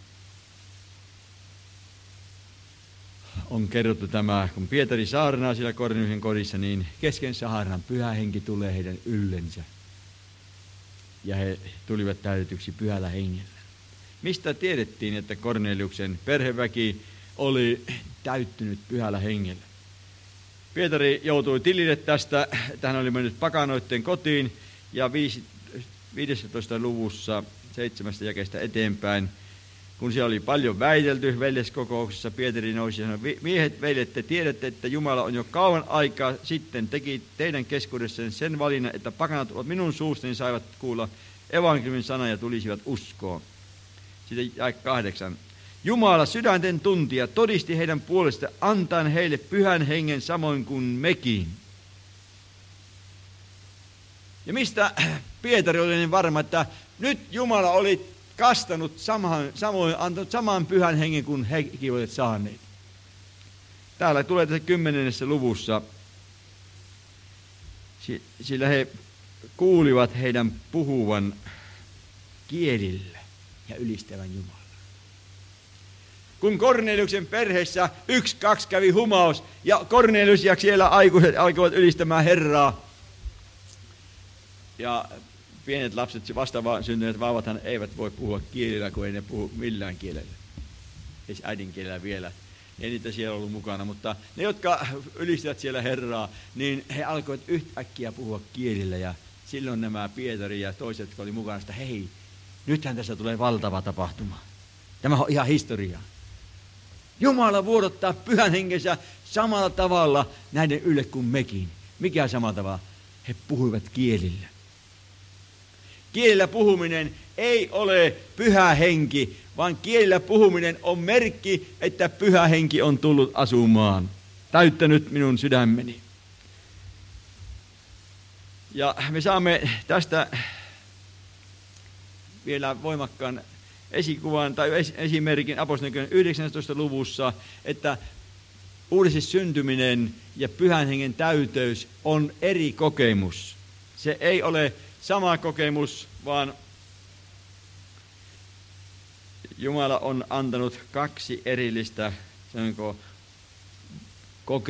on kerrottu tämä, kun Pietari saarnaa siellä Korneliuksen kodissa, niin kesken saarnan pyhä henki tulee heidän yllensä. Ja he tulivat täytetyksi pyhällä hengellä. Mistä tiedettiin, että Korneliuksen perheväki oli täyttynyt pyhällä hengellä? Pietari joutui tilille tästä, että hän oli mennyt pakanoitten kotiin, ja 15. luvussa 7. jakeesta eteenpäin, kun siellä oli paljon väitelty veljeskokouksessa, Pietari nousi ja sanoi, miehet, veljet, te tiedätte, että Jumala on jo kauan aikaa sitten teki teidän keskuudessanne sen valinnan, että pakanat ovat minun suustani, saivat kuulla evankeliumin sanan ja tulisivat uskoon. Sitten jae 8. Jumala sydänten tuntija todisti heidän puolestaan antaen heille pyhän hengen samoin kuin mekin. Ja mistä Pietari oli niin varma, että nyt Jumala oli kastanut samoin, antanut saman pyhän hengen kuin hekin olivat saaneet. Täällä tulee tässä 10. luvussa, sillä he kuulivat heidän puhuvan kielillä ja ylistävän Jumalaa. Kun Korneliuksen perheessä 1-2 kävi humaus ja Kornelius ja siellä aikuiset alkoivat ylistämään Herraa. Ja pienet lapset, vasta syntyneet vauvathan eivät voi puhua kielillä, kun ei ne puhu millään kielellä. Ei äidinkielellä vielä. Ei niitä siellä ollut mukana, mutta ne, jotka ylistivät siellä Herraa, niin he alkoivat yhtäkkiä puhua kielillä. Ja silloin nämä Pietari ja toiset, jotka oli mukana, että hei, nythän tässä tulee valtava tapahtuma. Tämä on ihan historiaa. Jumala vuodottaa pyhän henkensä samalla tavalla näiden ylle kuin mekin. Mikä samalla tavalla? He puhuivat kielillä. Kielillä puhuminen ei ole pyhä henki, vaan kielillä puhuminen on merkki, että pyhä henki on tullut asumaan, täyttänyt minun sydämeni. Ja me saamme tästä vielä voimakkaan esikuvan tai esimerkin apostolien 19. luvussa, että uudesti syntyminen ja pyhän hengen täyteys on eri kokemus. Se ei ole sama kokemus, vaan Jumala on antanut 2 erillistä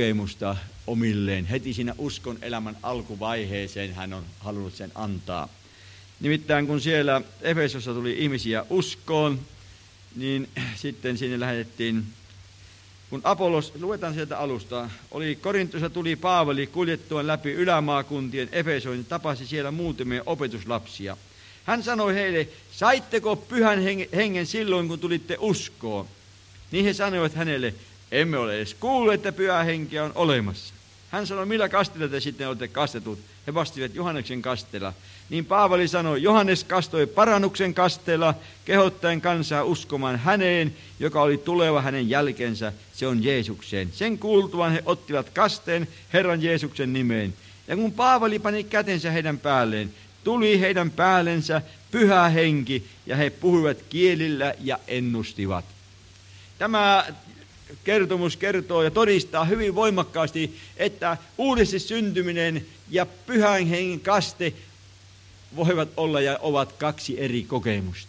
kokemusta omilleen. Heti siinä uskon elämän alkuvaiheeseen hän on halunnut sen antaa. Nimittäin kun siellä Efesossa tuli ihmisiä uskoon, niin sitten sinne lähetettiin, kun Apollos, luetaan sieltä alusta, Korintossa tuli Paavali kuljettuaan läpi ylämaakuntien Efesoon ja tapasi siellä muutamia opetuslapsia. Hän sanoi heille, saitteko pyhän hengen silloin, kun tulitte uskoon? Niin he sanoivat hänelle, emme ole edes kuulleet, että pyhä henkeä on olemassa. Hän sanoi, millä kasteella te sitten olette kastetut? He vastasivat Johanneksen kasteella. Niin Paavali sanoi, Johannes kastoi parannuksen kasteella, kehottaen kansaa uskomaan häneen, joka oli tuleva hänen jälkensä, se on Jeesukseen. Sen kuultuaan he ottivat kasteen Herran Jeesuksen nimeen. Ja kun Paavali pani kätensä heidän päälleen, tuli heidän päällensä pyhä henki, ja he puhuivat kielillä ja ennustivat. Tämä kertomus kertoo ja todistaa hyvin voimakkaasti, että uudesti syntyminen ja pyhän hengen kaste voivat olla ja ovat kaksi eri kokemusta.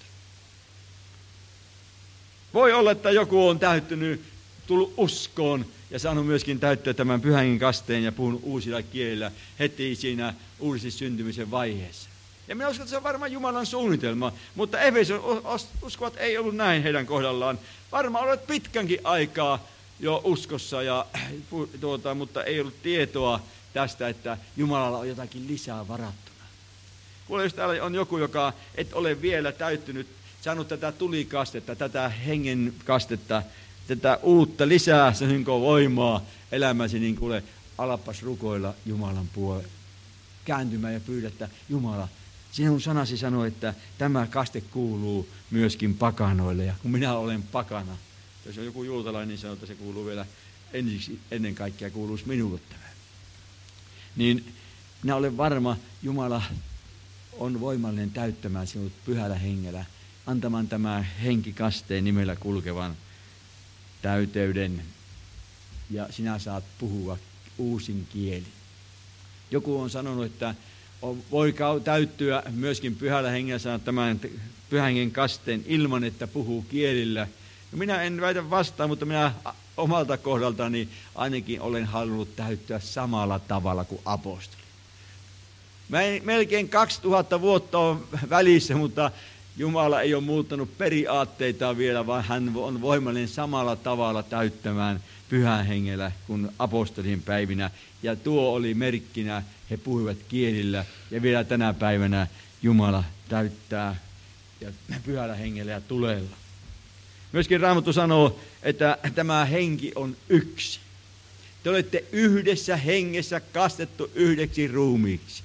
Voi olla, että joku on tullut uskoon ja saanut myöskin täyttää tämän pyhän hengen kasteen ja puhunut uusilla kielillä heti siinä uudesti syntymisen vaiheessa. Ja minä uskon, että se on varmaan Jumalan suunnitelma, mutta Efeson uskovat ei ollut näin heidän kohdallaan. Varmaan olet pitkänkin aikaa jo uskossa, mutta ei ollut tietoa tästä, että Jumalalla on jotakin lisää varattuna. Kuule, jos täällä on joku, joka et ole vielä täyttynyt, saanut tätä tulikastetta, tätä hengen kastetta, tätä uutta lisää voimaa elämäsi, niin kuule, alapas rukoilla Jumalan puolelle. Kääntymään ja pyydä, että Jumala, sinun sanasi sanoo, että tämä kaste kuuluu myöskin pakanoille. Ja kun minä olen pakana, jos on joku juutalainen, niin sanoo, että se kuuluu vielä ensiksi, ennen kaikkea kuuluisi minulle tämä. Niin minä olen varma, Jumala on voimallinen täyttämään sinut pyhällä hengellä, antamaan tämä henkikasteen nimellä kulkevan täyteyden. Ja sinä saat puhua uusin kieli. Joku on sanonut, että voi täyttyä myöskin pyhällä hengellä saada tämän pyhän hengen kasteen ilman, että puhuu kielillä. Ja minä en väitä vastaan, mutta minä omalta kohdaltani ainakin olen halunnut täyttyä samalla tavalla kuin apostoli. Melkein 2000 vuotta on välissä, mutta Jumala ei ole muuttanut periaatteitaan vielä, vaan hän on voimallinen samalla tavalla täyttämään pyhän hengellä kuin apostolien päivinä. Ja tuo oli merkkinä, he puhuivat kielillä ja vielä tänä päivänä Jumala täyttää ja pyhällä hengellä ja tulella. Myöskin Raamattu sanoo, että tämä henki on yksi. Te olette yhdessä hengessä kastettu yhdeksi ruumiiksi.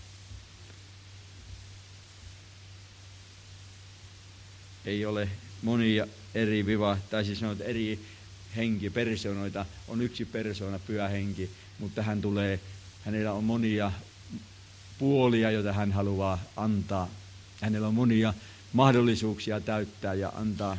Ei ole monia eri eri persoonoita, on yksi persoona, pyhä henki, mutta hänellä on monia puolia, joita hän haluaa antaa. Hänellä on monia mahdollisuuksia täyttää ja antaa.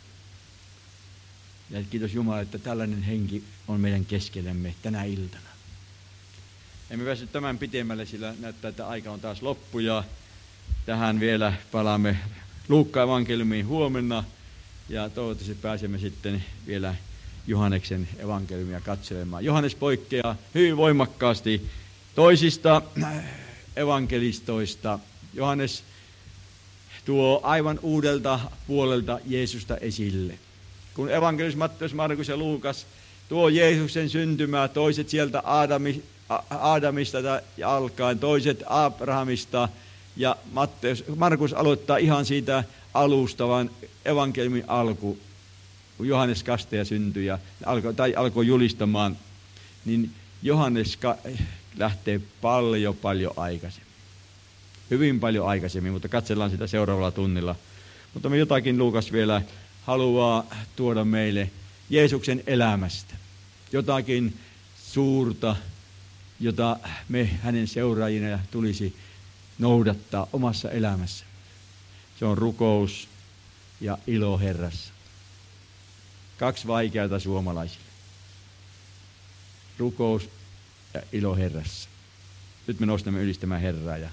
Ja kiitos Jumala, että tällainen henki on meidän keskellämme tänä iltana. Emme päästy tämän pitemmälle, sillä näyttää, että aika on taas loppu ja tähän vielä palaamme Luukkaan evankeliumiin huomenna ja toivottavasti pääsemme sitten vielä Johanneksen evankeliumia katselemaan. Johannes poikkeaa hyvin voimakkaasti toisista evankelistoista. Johannes tuo aivan uudelta puolelta Jeesusta esille. Kun evankelis Matteus, Markus ja Luukas tuo Jeesuksen syntymää, toiset sieltä Aadamista alkaen, toiset Abrahamista, ja Markus aloittaa ihan siitä alusta, vaan evankeliumin alku, kun Johannes kastaja syntyi ja alkoi julistamaan, niin Johannes lähtee paljon aikaisemmin. Hyvin paljon aikaisemmin, mutta katsellaan sitä seuraavalla tunnilla. Mutta me jotakin Luukas vielä haluaa tuoda meille Jeesuksen elämästä. Jotakin suurta, jota me hänen seuraajina tulisi noudattaa omassa elämässä. Se on rukous ja ilo Herrassa. Kaksi vaikeata suomalaisille. Rukous ja ilo Herrassa. Nyt me nostamme ylistämään Herraa ja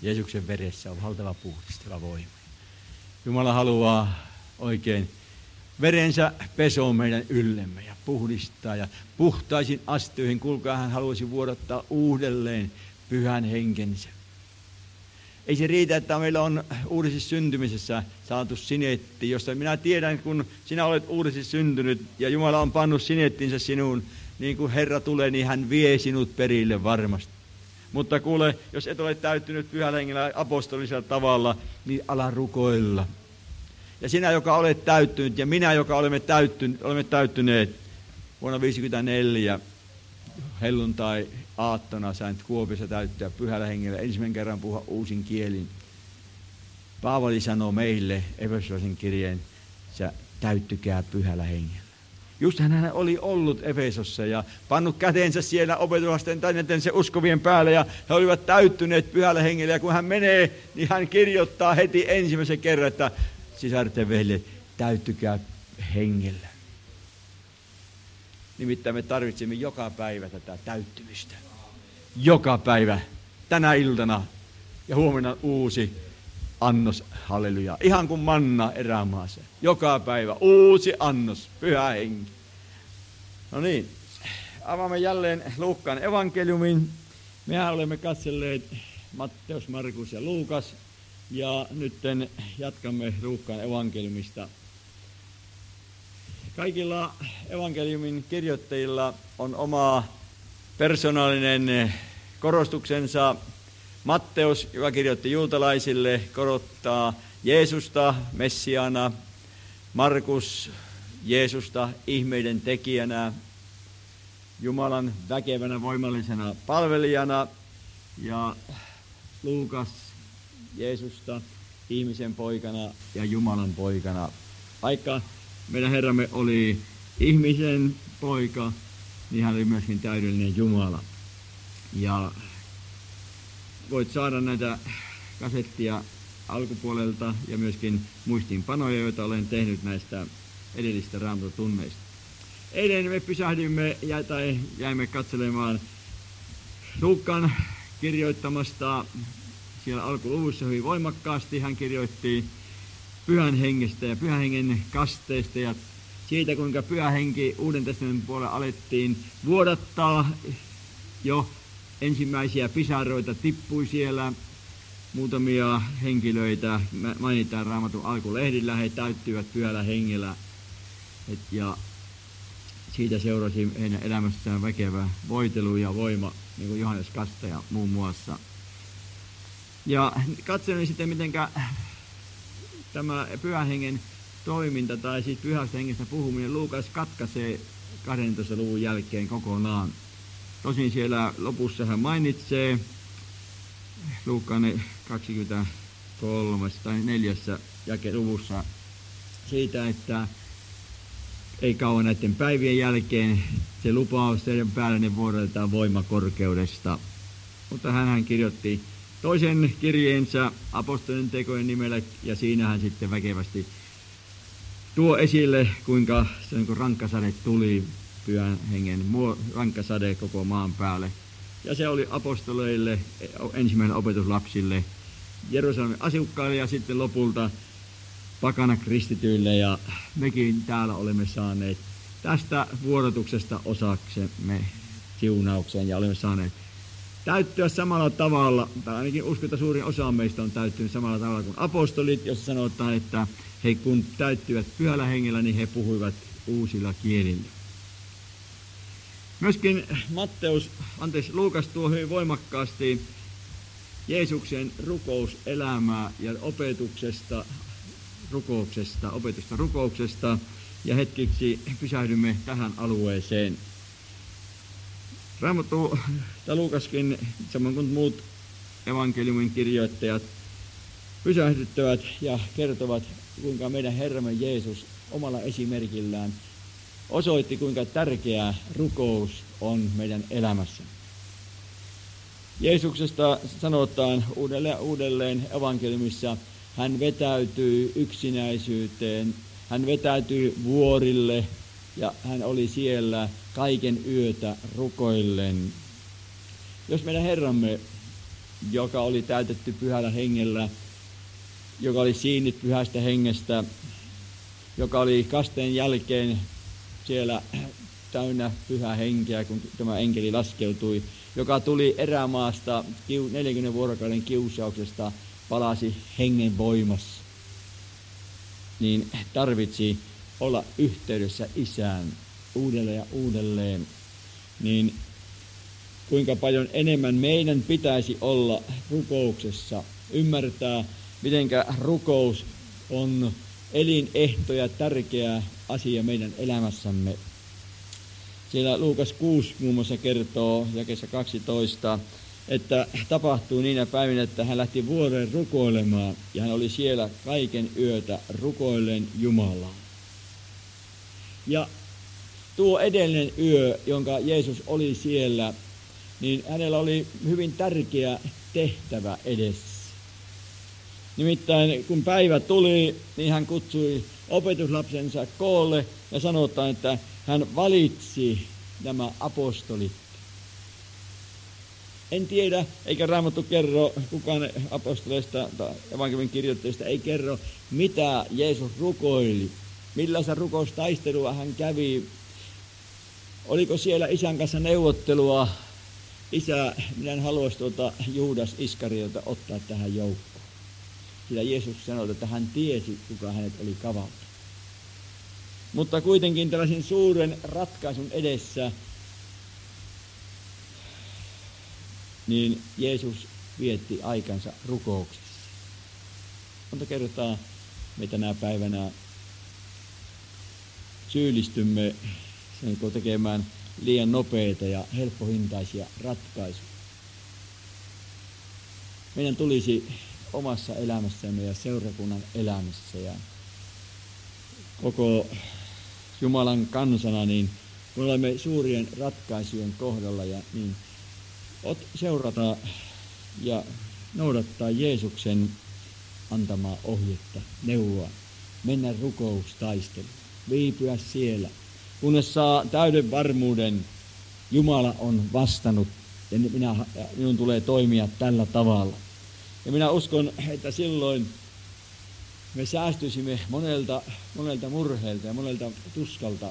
Jeesuksen veressä on valtava puhdistava voima. Jumala haluaa oikein verensä pesoon meidän yllemme ja puhdistaa ja puhtaisin astioihin. Kuulkaa, hän haluaisi vuodattaa uudelleen pyhän henkensä. Ei se riitä, että meillä on uudessa syntymisessä saatu sinetti, josta minä tiedän, kun sinä olet uudessa syntynyt ja Jumala on pannut sinettinsä sinuun, niin kun Herra tulee, niin hän vie sinut perille varmasti. Mutta kuule, jos et ole täyttynyt pyhällä hengellä apostolisella tavalla, niin ala rukoilla. Ja sinä, joka olet täyttynyt, ja minä, joka olemme täyttyneet vuonna 1954 helluntai aattona sain Kuopiossa täyttää pyhällä hengellä ensimmäisen kerran puhua uusin kielin. Paavali sanoo meille Efesolaisen kirjeen, sä täyttykää pyhällä hengellä. Just hän oli ollut Efesossa ja pannut kätensä siellä opetuslasten tänne se uskovien päälle ja he olivat täyttyneet pyhällä hengellä. Ja kun hän menee, niin hän kirjoittaa heti ensimmäisen kerran, että sisarten veljet, täyttykää hengellä. Nimittäin me tarvitsemme joka päivä tätä täyttymistä. Joka päivä, tänä iltana ja huomenna uusi annos, halleluja. Ihan kuin manna erämaassa. Joka päivä uusi annos, pyhä henki. No niin, avaamme jälleen Luukkaan evankeliumin. Mehän olemme katselleet Matteus, Markus ja Luukas. Ja nyt jatkamme Luukkaan evankeliumista. Kaikilla evankeliumin kirjoittajilla on oma persoonallinen korostuksensa. Matteus, joka kirjoitti juutalaisille, korottaa Jeesusta Messiaana. Markus Jeesusta ihmeiden tekijänä, Jumalan väkevänä voimallisena palvelijana. Ja Luukas Jeesusta ihmisen poikana ja Jumalan poikana. Vaikka meidän Herramme oli ihmisen poika, niin hän oli myöskin täydellinen Jumala. Ja voit saada näitä kasettia alkupuolelta ja myöskin muistiinpanoja, joita olen tehnyt näistä edellistä Raamatun-tunneista. Eilen me pysähdyimme tai jäimme katselemaan Luukkaan kirjoittamasta siellä alkuluvussa hyvin voimakkaasti. Hän kirjoitti pyhän hengestä ja pyhän hengen kasteista ja siitä, kuinka pyhä henki Uuden testamentin puolella alettiin vuodattaa. Jo ensimmäisiä pisaroita tippui siellä. Muutamia henkilöitä mainitaan Raamatun alkulehdillä. He täyttyivät pyhällä hengellä. Ja siitä seurasi heidän elämässään väkevä voitelu ja voima, niin kuin Johannes Kastaja muun muassa. Ja katselin sitten, miten tämä pyhän hengen toiminta tai siis pyhästä hengestä puhuminen Luukas katkaisee 12. luvun jälkeen kokonaan. Tosin siellä lopussa hän mainitsee Luukkaan 23 tai 4. luvussa siitä, että ei kauan näiden päivien jälkeen se lupaus teidän päällenne vuodatetaan voimakorkeudesta. Mutta hän kirjoitti toisen kirjeensä apostolien tekojen nimellä ja siinä hän sitten väkevästi tuo esille, kuinka se niin kuin rankkasade tuli, pyhän hengen rankkasade koko maan päälle. Ja se oli apostoleille, ensimmäinen opetuslapsille, Jerusalemin asukkaille ja sitten lopulta pakana kristityille. Ja mekin täällä olemme saaneet tästä vuodatuksesta osaksemme siunaukseen ja olemme saaneet täyttyä samalla tavalla, tai ainakin uskon, että suurin osa meistä on täyttynyt samalla tavalla kuin apostolit, jossa sanotaan, että he kun täyttyivät pyhällä hengellä, niin he puhuivat uusilla kielillä. Myöskin Luukas tuo hyvin voimakkaasti Jeesuksen rukouselämää ja opetusta rukouksesta, ja hetkiksi pysähdymme tähän alueeseen. Raamattu ja Luukaskin, samoin kuin muut evankeliumin kirjoittajat, pysähdyttävät ja kertovat, kuinka meidän Herramme Jeesus omalla esimerkillään osoitti, kuinka tärkeä rukous on meidän elämässä. Jeesuksesta sanotaan uudelleen evankeliumissa, hän vetäytyi yksinäisyyteen, hän vetäytyi vuorille ja hän oli siellä kaiken yötä rukoillen. Jos meidän Herramme joka oli täytetty pyhällä hengellä, joka oli siinnyt pyhästä hengestä, joka oli kasteen jälkeen siellä täynnä pyhää henkeä, kun tämä enkeli laskeutui, joka tuli erämaasta 40 vuorokauden kiusauksesta, palasi hengen voimassa, niin tarvitsi olla yhteydessä Isään uudelleen ja uudelleen. Niin kuinka paljon enemmän meidän pitäisi olla rukouksessa, ymmärtää, mitenkä rukous on elinehto ja tärkeä asia meidän elämässämme. Siellä Luukas 6 muun muassa kertoo jakeessa 12, että tapahtui niinä päivinä, että hän lähti vuoreen rukoilemaan ja hän oli siellä kaiken yötä rukoillen Jumalaa. Ja tuo edellinen yö, jonka Jeesus oli siellä, niin hänellä oli hyvin tärkeä tehtävä edessä. Nimittäin kun päivä tuli, niin hän kutsui opetuslapsensa koolle ja sanotaan, että hän valitsi nämä apostolit. En tiedä, eikä Raamattu kerro, kukaan apostoleista tai evankeliumin kirjoittajista ei kerro, mitä Jeesus rukoili, millaista rukoustaistelua hän kävi. Oliko siellä Isän kanssa neuvottelua? Isä, minä en haluaisi Juudas Iskariota ottaa tähän joukkoon. Sillä Jeesus sanoi, että hän tiesi, kuka hänet oli kavaltanut. Mutta kuitenkin tällaisen suuren ratkaisun edessä, niin Jeesus vietti aikansa rukouksessa. Monta kertaa me tänä päivänä syyllistymme tekemään liian nopeita ja helppohintaisia ratkaisuja. Meidän tulisi omassa elämässämme ja seurakunnan elämässä ja koko Jumalan kansana, niin kun olemme suurien ratkaisujen kohdalla ja niin seurata ja noudattaa Jeesuksen antamaa ohjetta, neuvoa, mennä rukoustaisteluun, viipyä siellä, kunnes saa täyden varmuuden, Jumala on vastannut ja minun tulee toimia tällä tavalla. Ja minä uskon, että silloin me säästyisimme monelta murheelta ja monelta tuskalta.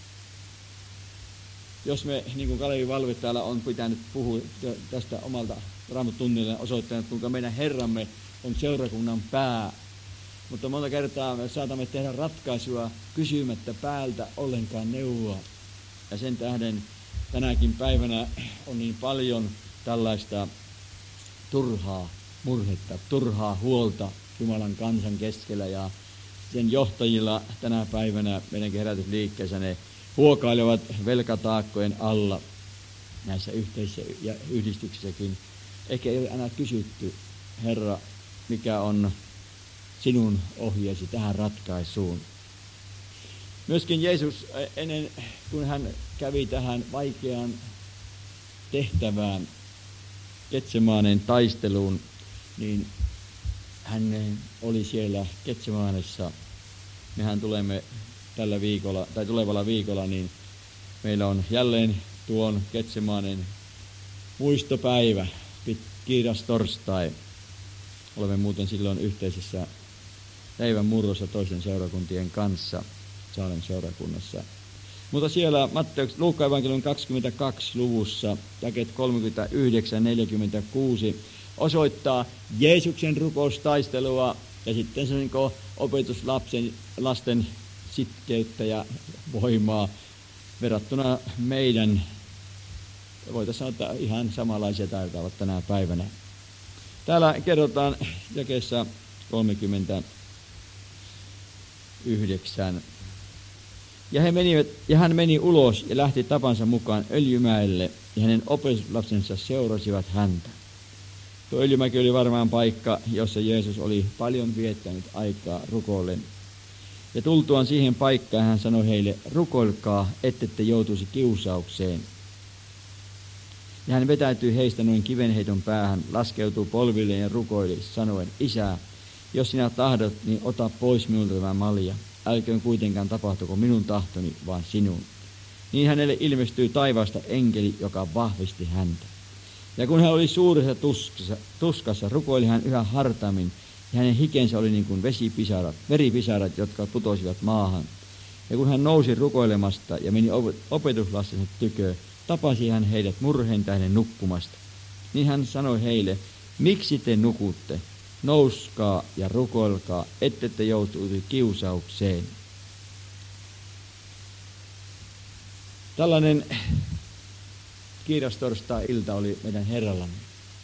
Jos me, niin kuin Kalevi Valve täällä on pitänyt puhua tästä omalta Raamattutunnilleen osoittanut, kuinka meidän Herramme on seurakunnan pää. Mutta monta kertaa me saatamme tehdä ratkaisua kysymättä päältä ollenkaan neuvoa. Ja sen tähden tänäkin päivänä on niin paljon tällaista turhaa murhetta, turhaa huolta Jumalan kansan keskellä ja sen johtajilla tänä päivänä meidän herätysliikkeessä ne huokailevat velkataakkojen alla näissä yhteisissä ja yhdistyksissäkin. Ehkä ei ole aina kysytty, Herra, mikä on sinun ohjeesi tähän ratkaisuun. Myöskin Jeesus ennen kuin hän kävi tähän vaikeaan tehtävään Getsemaneen taisteluun, niin hän oli siellä Getsemanessa. Mehän tulemme tällä viikolla tai tulevalla viikolla, niin meillä on jälleen tuon Getsemaneen muistopäivä, kiiras torstai. Olemme muuten silloin yhteisessä leivän murrossa toisten seurakuntien kanssa Saaren seurakunnassa. Mutta siellä Luukkaan evankeliumin 22 luvussa, jakeet 39-46, osoittaa Jeesuksen rukoustaistelua ja sitten se opetuslasten sitkeyttä ja voimaa verrattuna meidän, voitaisiin sanoa, että ihan samanlaisia taitavat tänä päivänä. Täällä kerrotaan jakeessa 39. Ja hän meni ulos ja lähti tapansa mukaan Öljymäelle, ja hänen opetuslapsensa seurasivat häntä. Tuo Öljymäki oli varmaan paikka, jossa Jeesus oli paljon viettänyt aikaa rukoillen. Ja tultuaan siihen paikkaan hän sanoi heille, rukoilkaa, ettette joutuisi kiusaukseen. Ja hän vetäytyi heistä noin kivenheiton päähän, laskeutuu polvilleen ja rukoili, sanoen, Isä, jos sinä tahdot, niin ota pois minulta tämä malja. Älköön kuitenkaan tapahtuko minun tahtoni, vaan sinun. Niin hänelle ilmestyi taivaasta enkeli, joka vahvisti häntä. Ja kun hän oli suuressa tuskassa, rukoili hän yhä hartaammin, ja hänen hikensä oli niin kuin veripisarat, jotka putosivat maahan. Ja kun hän nousi rukoilemasta ja meni opetuslastensa tykö, tapasi hän heidät murheen tähden nukkumasta. Niin hän sanoi heille, miksi te nukutte? Nouskaa ja rukoilkaa, ette te joutuisi kiusaukseen. Tällainen kiirastorstai-ilta oli meidän Herrallamme.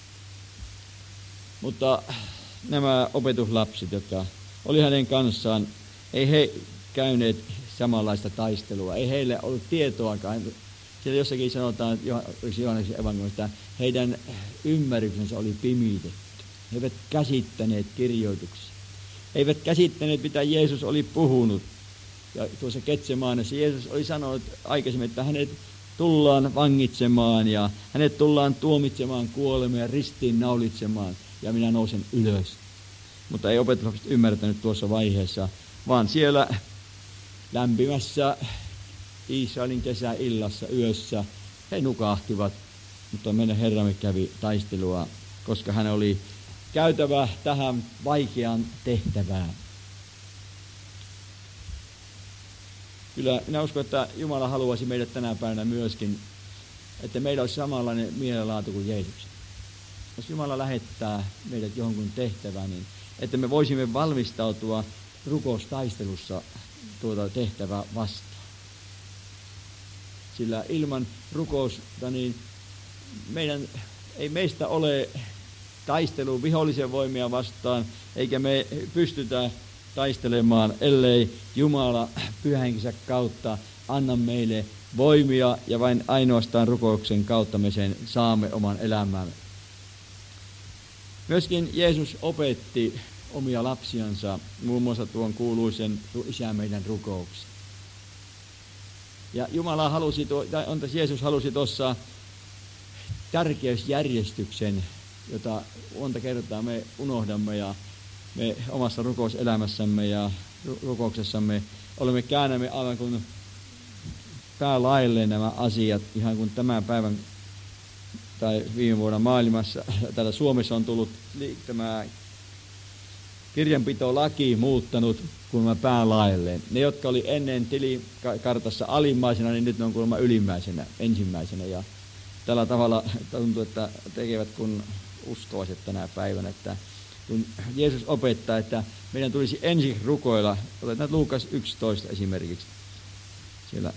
Mutta nämä opetuslapset, jotka oli hänen kanssaan, ei he käyneet samanlaista taistelua. Ei heille ollut tietoakaan. Siellä jossakin sanotaan, Johanneksen evankeliumista, heidän ymmärryksensä oli pimitetty. He eivät käsittäneet kirjoituksia. He eivät käsittäneet, mitä Jeesus oli puhunut. Ja tuossa Getsemaanessa Jeesus oli sanonut aikaisemmin, että hänet tullaan vangitsemaan ja hänet tullaan tuomitsemaan kuolemaan ja ristiin naulitsemaan ja minä nousen ylös. Mutta ei opetuslapset ymmärtänyt tuossa vaiheessa, vaan siellä lämpimässä Israelin kesäillassa yössä he nukahtivat, mutta meidän Herramme kävi taistelua, koska hän oli käytävä tähän vaikeaan tehtävään. Kyllä minä uskon, että Jumala haluaisi meidät tänä päivänä myöskin, että meillä olisi samanlainen mielenlaatu kuin Jeesuksen. Jos Jumala lähettää meidät johonkin tehtävään, niin että me voisimme valmistautua rukoustaistelussa tuota tehtävää vastaan. Sillä ilman rukousta niin ei meistä ole taistelua vihollisen voimia vastaan, eikä me pystytä taistelemaan, ellei Jumala pyhähenkensä kautta anna meille voimia ja vain ainoastaan rukouksen kautta me sen saamme oman elämään. Myöskin Jeesus opetti omia lapsiansa, muun muassa tuon kuuluisen Isä meidän rukouksen. Ja Jeesus halusi tuossa tärkeysjärjestyksen, jota monta kertaa me unohdamme ja me omassa rukouselämässämme ja rukouksessamme käännämme aivan kuin päälailleen nämä asiat, ihan kuin tämän päivän tai viime vuonna maailmassa, täällä Suomessa on tullut tämä kirjanpitolaki muuttanut kuulemma päälailleen. Ne, jotka oli ennen tilikartassa alimmaisena, niin nyt ne on kuulemma ylimmäisenä, ensimmäisenä. Ja tällä tavalla tuntuu, että tekevät kun uskoiset tänä päivänä, että kun Jeesus opettaa, että meidän tulisi ensin rukoilla, otetaan Luukas 11 esimerkiksi. Siellä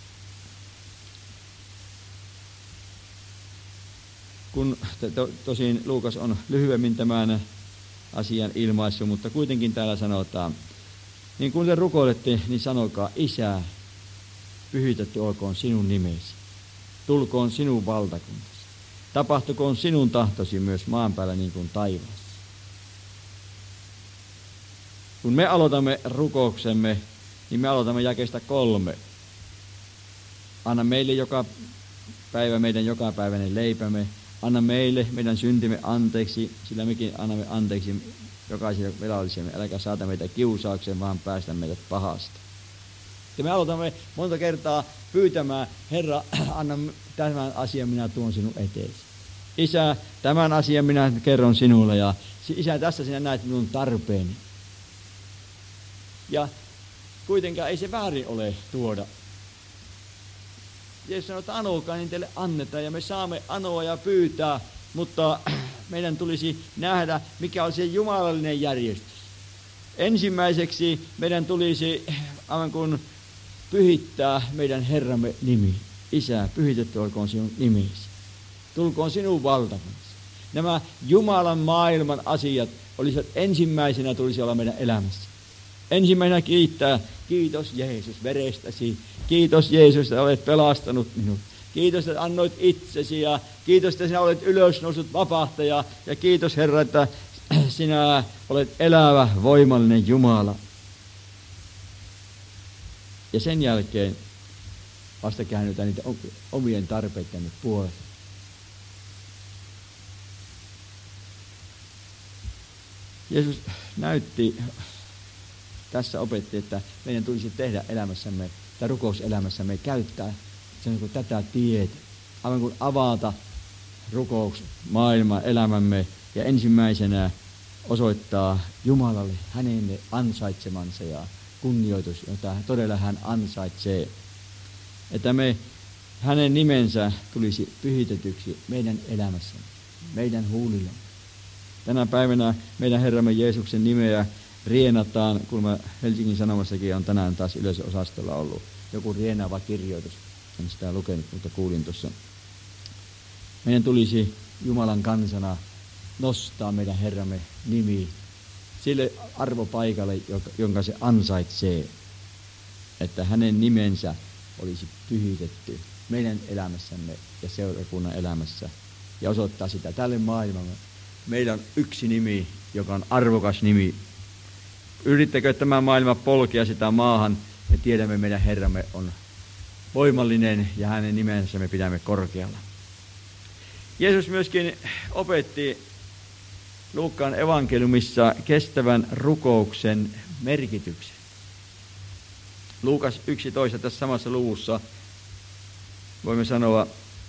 kun tosin Luukas on lyhyemmin tämän asian ilmaissut, mutta kuitenkin täällä sanotaan, niin kun te rukoilette, niin sanokaa, Isä, pyhitetty olkoon sinun nimesi, tulkoon sinun valtakuntasi, tapahtukoon sinun tahtosi myös maan päällä niin kuin taivaassa. Kun me aloitamme rukouksemme, niin me aloitamme jakeesta 3. Anna meille joka päivä meidän jokapäiväinen leipämme. Anna meille meidän syntimme anteeksi, sillä mekin annamme anteeksi jokaiselle velallisemme. Äläkä saata meitä kiusaukseen, vaan päästä meidät pahasta. Ja me aloitamme monta kertaa pyytämään, Herra, anna tämän asian minä tuon sinun eteesi. Isä, tämän asian minä kerron sinulle ja Isä, tässä sinä näet minun tarpeeni. Ja kuitenkaan ei se väärin ole tuoda. Jeesus sanoo, että anokaa, niin teille annetaan ja me saamme anoa ja pyytää, mutta meidän tulisi nähdä, mikä on se jumalallinen järjestys. Ensimmäiseksi meidän tulisi aivan kuin pyhittää meidän Herramme nimi. Isä, pyhitetty olkoon sinun nimesi. Tulkoon sinun valtakunnasi. Nämä Jumalan maailman asiat olisivat ensimmäisenä tulisi olla meidän elämässä. Ensimmäisenä kiittää, kiitos Jeesus verestäsi. Kiitos Jeesus, että olet pelastanut minut. Kiitos, että annoit itsesi ja kiitos, että sinä olet ylösnousut vapahtaja. Ja kiitos Herra, että sinä olet elävä, voimallinen Jumala. Ja sen jälkeen vasta käännytään niitä omien tarpeiden puolelle. Jeesus näytti, tässä opetti, että meidän tulisi tehdä elämässämme, tai rukouselämässämme käyttää sen kuin tätä tietä. Aivan kuin avata rukousmaailma elämämme ja ensimmäisenä osoittaa Jumalalle hänelle ansaitsemansa ja kunnioitus, jota todella hän ansaitsee. Että hänen nimensä tulisi pyhitetyksi meidän elämässämme, meidän huulille. Tänä päivänä meidän Herramme Jeesuksen nimeä rienataan, kun Helsingin Sanomassakin on tänään taas yleisöosastolla ollut joku rienaava kirjoitus. En sitä lukenut, mutta kuulin tuossa. Meidän tulisi Jumalan kansana nostaa meidän Herramme nimi sille arvopaikalle, jonka se ansaitsee, että hänen nimensä olisi pyhitetty meidän elämässämme ja seurakunnan elämässä ja osoittaa sitä tälle maailmalle. Meillä on yksi nimi, joka on arvokas nimi. Yrittäkö tämä maailma polkea sitä maahan, me tiedämme, meidän Herramme on voimallinen ja hänen nimensä me pidämme korkealla. Jeesus myöskin opetti Luukkaan evankeliumissa kestävän rukouksen merkityksen. Luukas 11 tässä samassa luvussa voimme sanoa,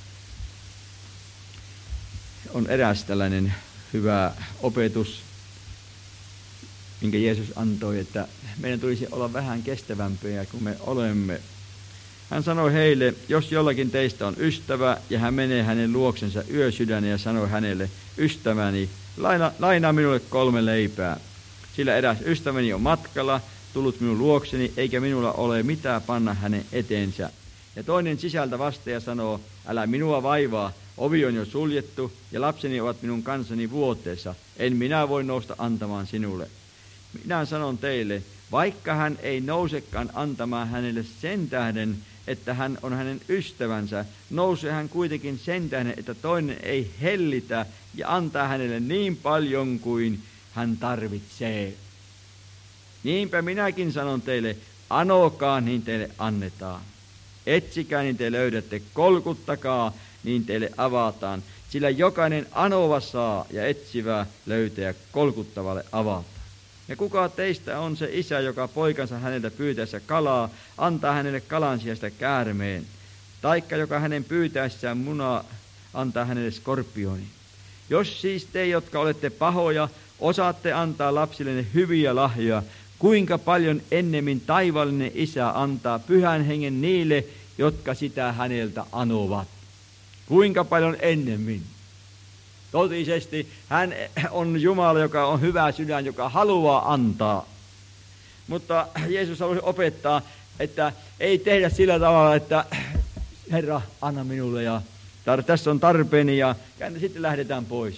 on eräs tällainen hyvä opetus, minkä Jeesus antoi, että meidän tulisi olla vähän kestävämpiä kuin me olemme. Hän sanoi heille, jos jollakin teistä on ystävä ja hän menee hänen luoksensa yösydänne ja sanoi hänelle, ystäväni, lainaa minulle 3 leipää, sillä eräs ystäväni on matkalla, tullut minun luokseni, eikä minulla ole mitään panna hänen eteensä. Ja toinen sisältä vastaa ja sanoo, älä minua vaivaa, ovi on jo suljettu ja lapseni ovat minun kanssani vuoteessa, en minä voi nousta antamaan sinulle. Minä sanon teille, vaikka hän ei nousekaan antamaan hänelle sen tähden, että hän on hänen ystävänsä, nousee hän kuitenkin sen tähden, että toinen ei hellitä ja antaa hänelle niin paljon kuin hän tarvitsee. Niinpä minäkin sanon teille, anokaa, niin teille annetaan. Etsikää, niin te löydätte, kolkuttakaa, niin teille avataan. Sillä jokainen anova saa ja etsivä löytää ja kolkuttavalle avataan. Ja kuka teistä on se isä, joka poikansa häneltä pyytäessä kalaa, antaa hänelle kalan sijasta käärmeen, taikka joka hänen pyytäessään munaa, antaa hänelle skorpionin. Jos siis te, jotka olette pahoja, osaatte antaa lapsillenne hyviä lahjoja, kuinka paljon ennemmin taivaallinen isä antaa pyhän hengen niille, jotka sitä häneltä anovat. Kuinka paljon ennemmin. Totisesti hän on Jumala, joka on hyvä sydän, joka haluaa antaa. Mutta Jeesus halusi opettaa, että ei tehdä sillä tavalla, että Herra, anna minulle ja tässä on tarpeeni ja sitten lähdetään pois.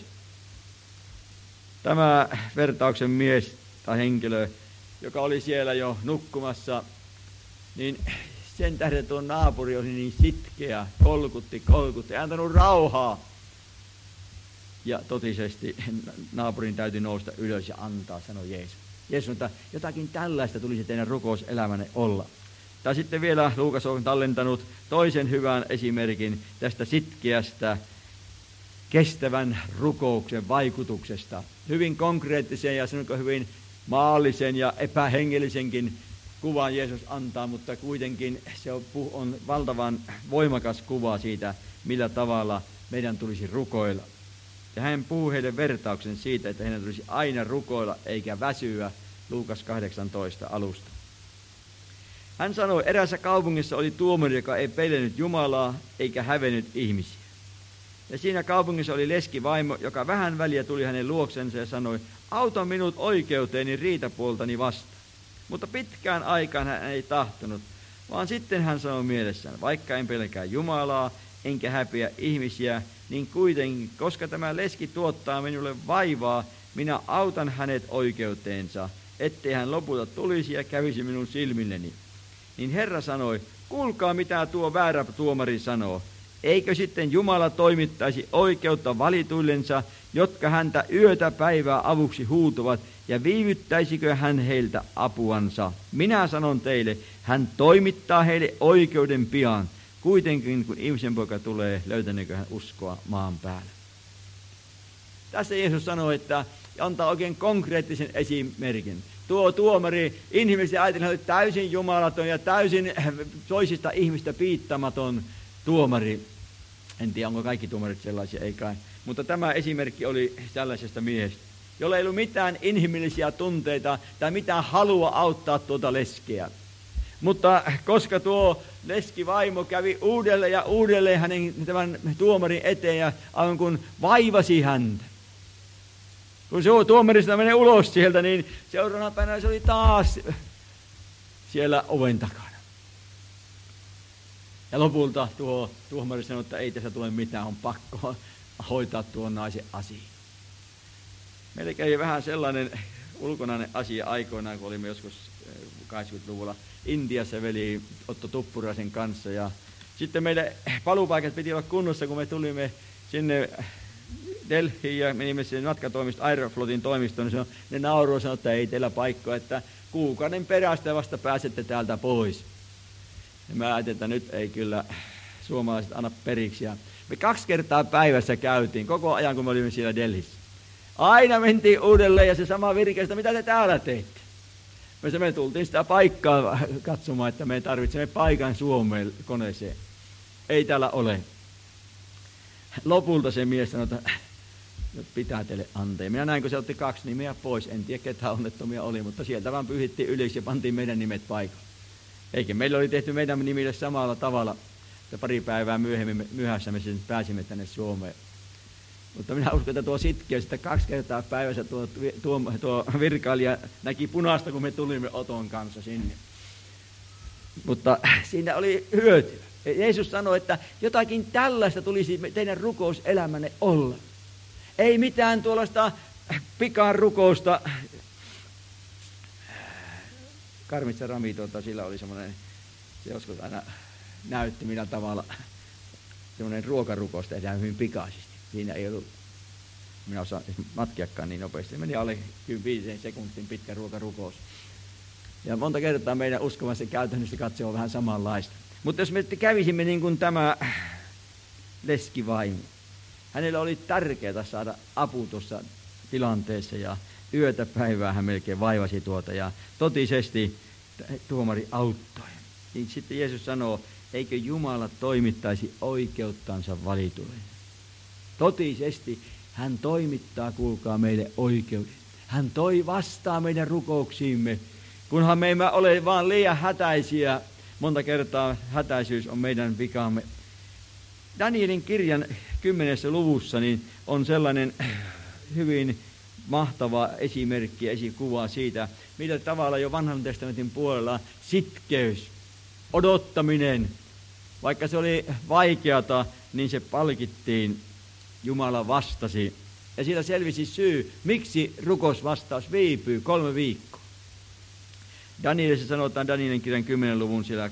Tämä vertauksen mies tai henkilö, joka oli siellä jo nukkumassa, niin sen tähden tuo naapuri oli niin sitkeä, kolkutti, ei antanut rauhaa. Ja totisesti naapurin täytyy nousta ylös ja antaa, sanoi Jeesus. Jeesus sanoi, että jotakin tällaista tulisi teidän rukouselämänne olla. Tai sitten vielä Luukas on tallentanut toisen hyvän esimerkin tästä sitkeästä, kestävän rukouksen vaikutuksesta. Hyvin konkreettisen ja sanonko hyvin maallisen ja epähengellisenkin kuvan Jeesus antaa, mutta kuitenkin se on valtavan voimakas kuva siitä, millä tavalla meidän tulisi rukoilla. Ja hän puhuu heille vertauksen siitä, että heidän tulisi aina rukoilla eikä väsyä, Luukas 18 alusta. Hän sanoi, eräässä kaupungissa oli tuomari, joka ei pelännyt Jumalaa eikä hävennyt ihmisiä. Ja siinä kaupungissa oli leskivaimo, joka vähän väliä tuli hänen luoksensa ja sanoi, auta minut oikeuteeni riitapuoltani vastaan. Mutta pitkään aikaan hän ei tahtonut, vaan sitten hän sanoi mielessään, vaikka en pelkää Jumalaa enkä häpeä ihmisiä, niin kuitenkin, koska tämä leski tuottaa minulle vaivaa, minä autan hänet oikeuteensa, ettei hän lopulta tulisi ja kävisi minun silmilleni. Niin Herra sanoi, kuulkaa mitä tuo väärä tuomari sanoo. Eikö sitten Jumala toimittaisi oikeutta valituillensa, jotka häntä yötä päivää avuksi huutuvat, ja viivyttäisikö hän heiltä apuansa? Minä sanon teille, hän toimittaa heille oikeuden pian. Kuitenkin kun ihmisen poika tulee, löytäneekö hän uskoa maan päällä? Tässä Jeesus sanoi, että antaa oikein konkreettisen esimerkin. Tuo tuomari, inhimillisesti ajatellen, oli täysin jumalaton ja täysin toisista ihmistä piittamaton tuomari. En tiedä, onko kaikki tuomarit sellaisia, ei kai. Mutta tämä esimerkki oli tällaisesta miehestä, jolla ei ollut mitään inhimillisiä tunteita tai mitään halua auttaa tuota leskeä. Mutta koska tuo leskivaimo kävi uudelleen ja uudelleen hänen tämän tuomarin eteen ja aivan kun vaivasi häntä. Kun se tuomarista menee ulos sieltä, niin seuraavana päivänä se oli taas siellä oven takana. Ja lopulta tuo tuomari sanoi, että ei tässä tule mitään, on pakko hoitaa tuon naisen asia. Meillä kävi vähän sellainen ulkonainen asia aikoinaan, kun olimme joskus 80-luvulla Intiassa veli Otto Tuppuraisen kanssa. Ja sitten meidän paluupaikat piti olla kunnossa, kun me tulimme sinne Delhiin ja menimme sinne matkatoimistoon, Aeroflotin toimistoon. Niin ne nauroi ja sanoi, että ei teillä paikkaa, että kuukauden perästä vasta pääsette täältä pois. Ja mä ajattelin, että nyt ei kyllä suomalaiset anna periksi. Ja me 2 kertaa päivässä käytiin, koko ajan kun me olimme siellä Delhissä. Aina mentiin uudelleen ja se sama virkeistä, mitä te täällä teitte. Me tultiin sitä paikkaa katsomaan, että me tarvitsemme paikan Suomeen koneeseen. Ei täällä ole. Lopulta se mies sanoi, että nyt pitää teille antaa. Minä näin, kun se otti 2 nimeä pois. En tiedä, ketä onnettomia oli, mutta sieltä vaan pyyhittiin yliksi ja pantiin meidän nimet paikalle. Eikä meillä oli tehty meidän nimille samalla tavalla, että pari päivää myöhässä me sitten pääsimme tänne Suomeen. Mutta minä uskon, että tuo sitkeys, että 2 kertaa päivässä tuo virkailija näki punaista, kun me tulimme Oton kanssa sinne. Mutta siinä oli hyötyä. Jeesus sanoi, että jotakin tällaista tulisi teidän rukouselämänne olla. Ei mitään tuollaista pikarukousta. Karmitsa Rami, sillä oli semmoinen, se joskus aina näytti millä tavalla, semmoinen ruokarukous tehdään hyvin pikaisesti. Siinä ei ollut, minä osaan matkiakaan niin nopeasti, se meni alle 5 sekuntin pitkä ruokarukous. Ja monta kertaa meidän uskovassa käytännössä katse on vähän samanlaista. Mutta jos me kävisimme niin kuin tämä leskivaimo, hänellä oli tärkeää saada apu tuossa tilanteessa ja yötä päivää hän melkein vaivasi tuota ja totisesti tuomari auttoi. Niin sitten Jeesus sanoo, eikö Jumala toimittaisi oikeuttansa valituille. Totisesti hän toimittaa, kuulkaa, meille oikeuden. Hän vastaa meidän rukouksiimme, kunhan me emme ole vaan liian hätäisiä. Monta kertaa hätäisyys on meidän vikamme. Danielin kirjan 10. luvussa niin on sellainen hyvin mahtava esimerkki ja esikuva siitä, millä tavalla jo vanhan testamentin puolella sitkeys, odottaminen, vaikka se oli vaikeata, niin se palkittiin. Jumala vastasi. Ja siitä selvisi syy, miksi rukousvastaus viipyy 3 viikkoa. Danielissa sanotaan Danielin kirjan 10. luvun siellä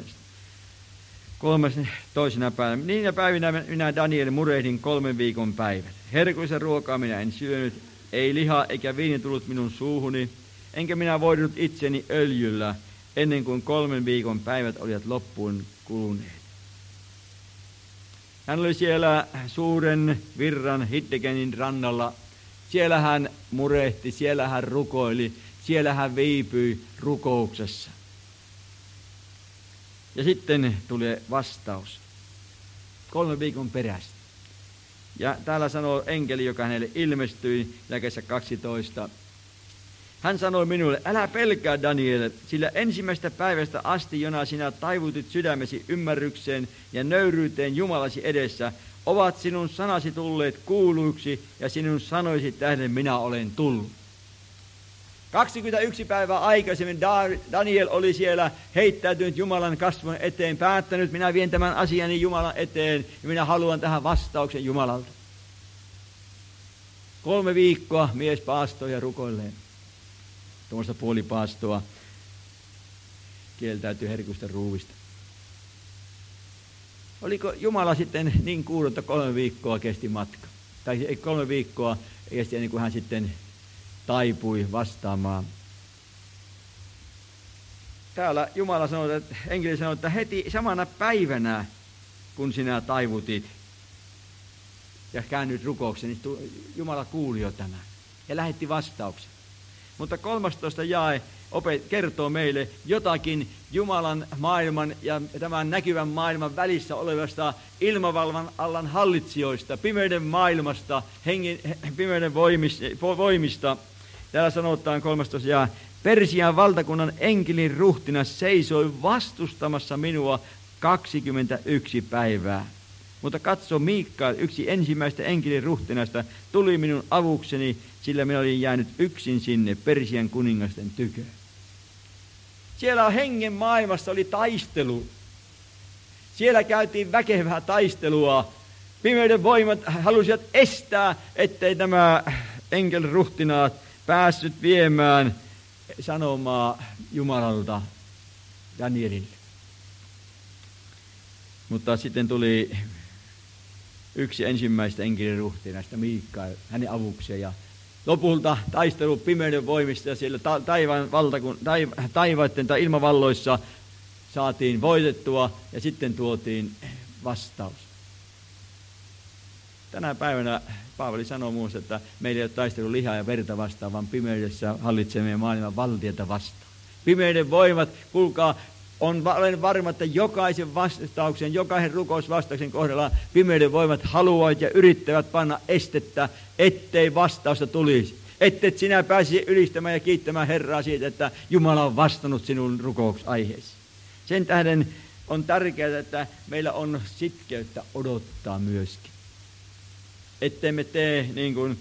13. päivänä. Niinä päivinä minä Daniel murehdin 3 viikon päivät. Herkullista ruokaa minä en syönyt, ei liha eikä viini tullut minun suuhuni, enkä minä voidut itseni öljyllä, ennen kuin 3 viikon päivät olivat loppuun kuluneet. Hän oli siellä suuren virran Hiddekenin rannalla. Siellä hän murehti, siellä hän rukoili, siellä hän viipyi rukouksessa. Ja sitten tuli vastaus 3 viikon perästä. Ja täällä sanoo enkeli, joka hänelle ilmestyi, jakeessa 12. Hän sanoi minulle, älä pelkää Daniel, sillä ensimmäisestä päivästä asti, jona sinä taivutit sydämesi ymmärrykseen ja nöyryyteen Jumalasi edessä, ovat sinun sanasi tulleet kuuluiksi ja sinun sanoisi tähden minä olen tullut. 21 päivää aikaisemmin Daniel oli siellä heittäytynyt Jumalan kasvon eteen, päättänyt, minä vien tämän asiani Jumalan eteen ja minä haluan tähän vastauksen Jumalalta. 3 viikkoa mies paastoi ja rukoilleen. Tuommoista puolipaastoa kieltäytyi herkusta ruuvista. Oliko Jumala sitten niin kuullut, että 3 viikkoa kesti matka? Tai 3 viikkoa kesti ennen kuin hän sitten taipui vastaamaan. Täällä Jumala sanoi, että enkeli sanoi, että heti samana päivänä, kun sinä taivutit ja käännyt rukouksen, niin Jumala kuuli jo tämän ja lähetti vastauksen. Mutta 13 jae kertoo meille jotakin Jumalan maailman ja tämän näkyvän maailman välissä olevasta ilmavallan allan hallitsijoista, pimeyden maailmasta, pimeyden voimista. Täällä sanotaan 13 jae, Persian valtakunnan enkelin ruhtinas seisoi vastustamassa minua 21 päivää. Mutta katso, Mikael, yksi ensimmäistä enkelin ruhtinasta, tuli minun avukseni, sillä minä olin jäänyt yksin sinne Persian kuningasten tykö. Siellä hengen maailmassa oli taistelu. Siellä käytiin väkevää taistelua. Pimeyden voimat halusivat estää, ettei nämä enkelruhtinaat päässyt viemään sanomaa Jumalalta Danielille. Mutta sitten tuli yksi ensimmäistä enkeliruhtinaista, Mikael, hänen avukseen. Ja lopulta taistelu pimeyden voimista ja siellä taivaiden tai ilmavalloissa saatiin voitettua ja sitten tuotiin vastaus. Tänä päivänä Paavali sanoo muassa, että meillä ei ole taistelu lihaa ja verta vastaan, vaan pimeydessä hallitsee maailman valtiota vastaan. Pimeyden voimat, kuulkaa, olen varma, että jokaisen vastauksen, jokaisen rukousvastauksen kohdalla pimeyden voimat haluavat ja yrittävät panna estettä, ettei vastausta tulisi. Ettet sinä pääsisi ylistämään ja kiittämään Herraa siitä, että Jumala on vastannut sinun rukousaiheesi. Sen tähden on tärkeää, että meillä on sitkeyttä odottaa myöskin. Ettei me tee niin kuin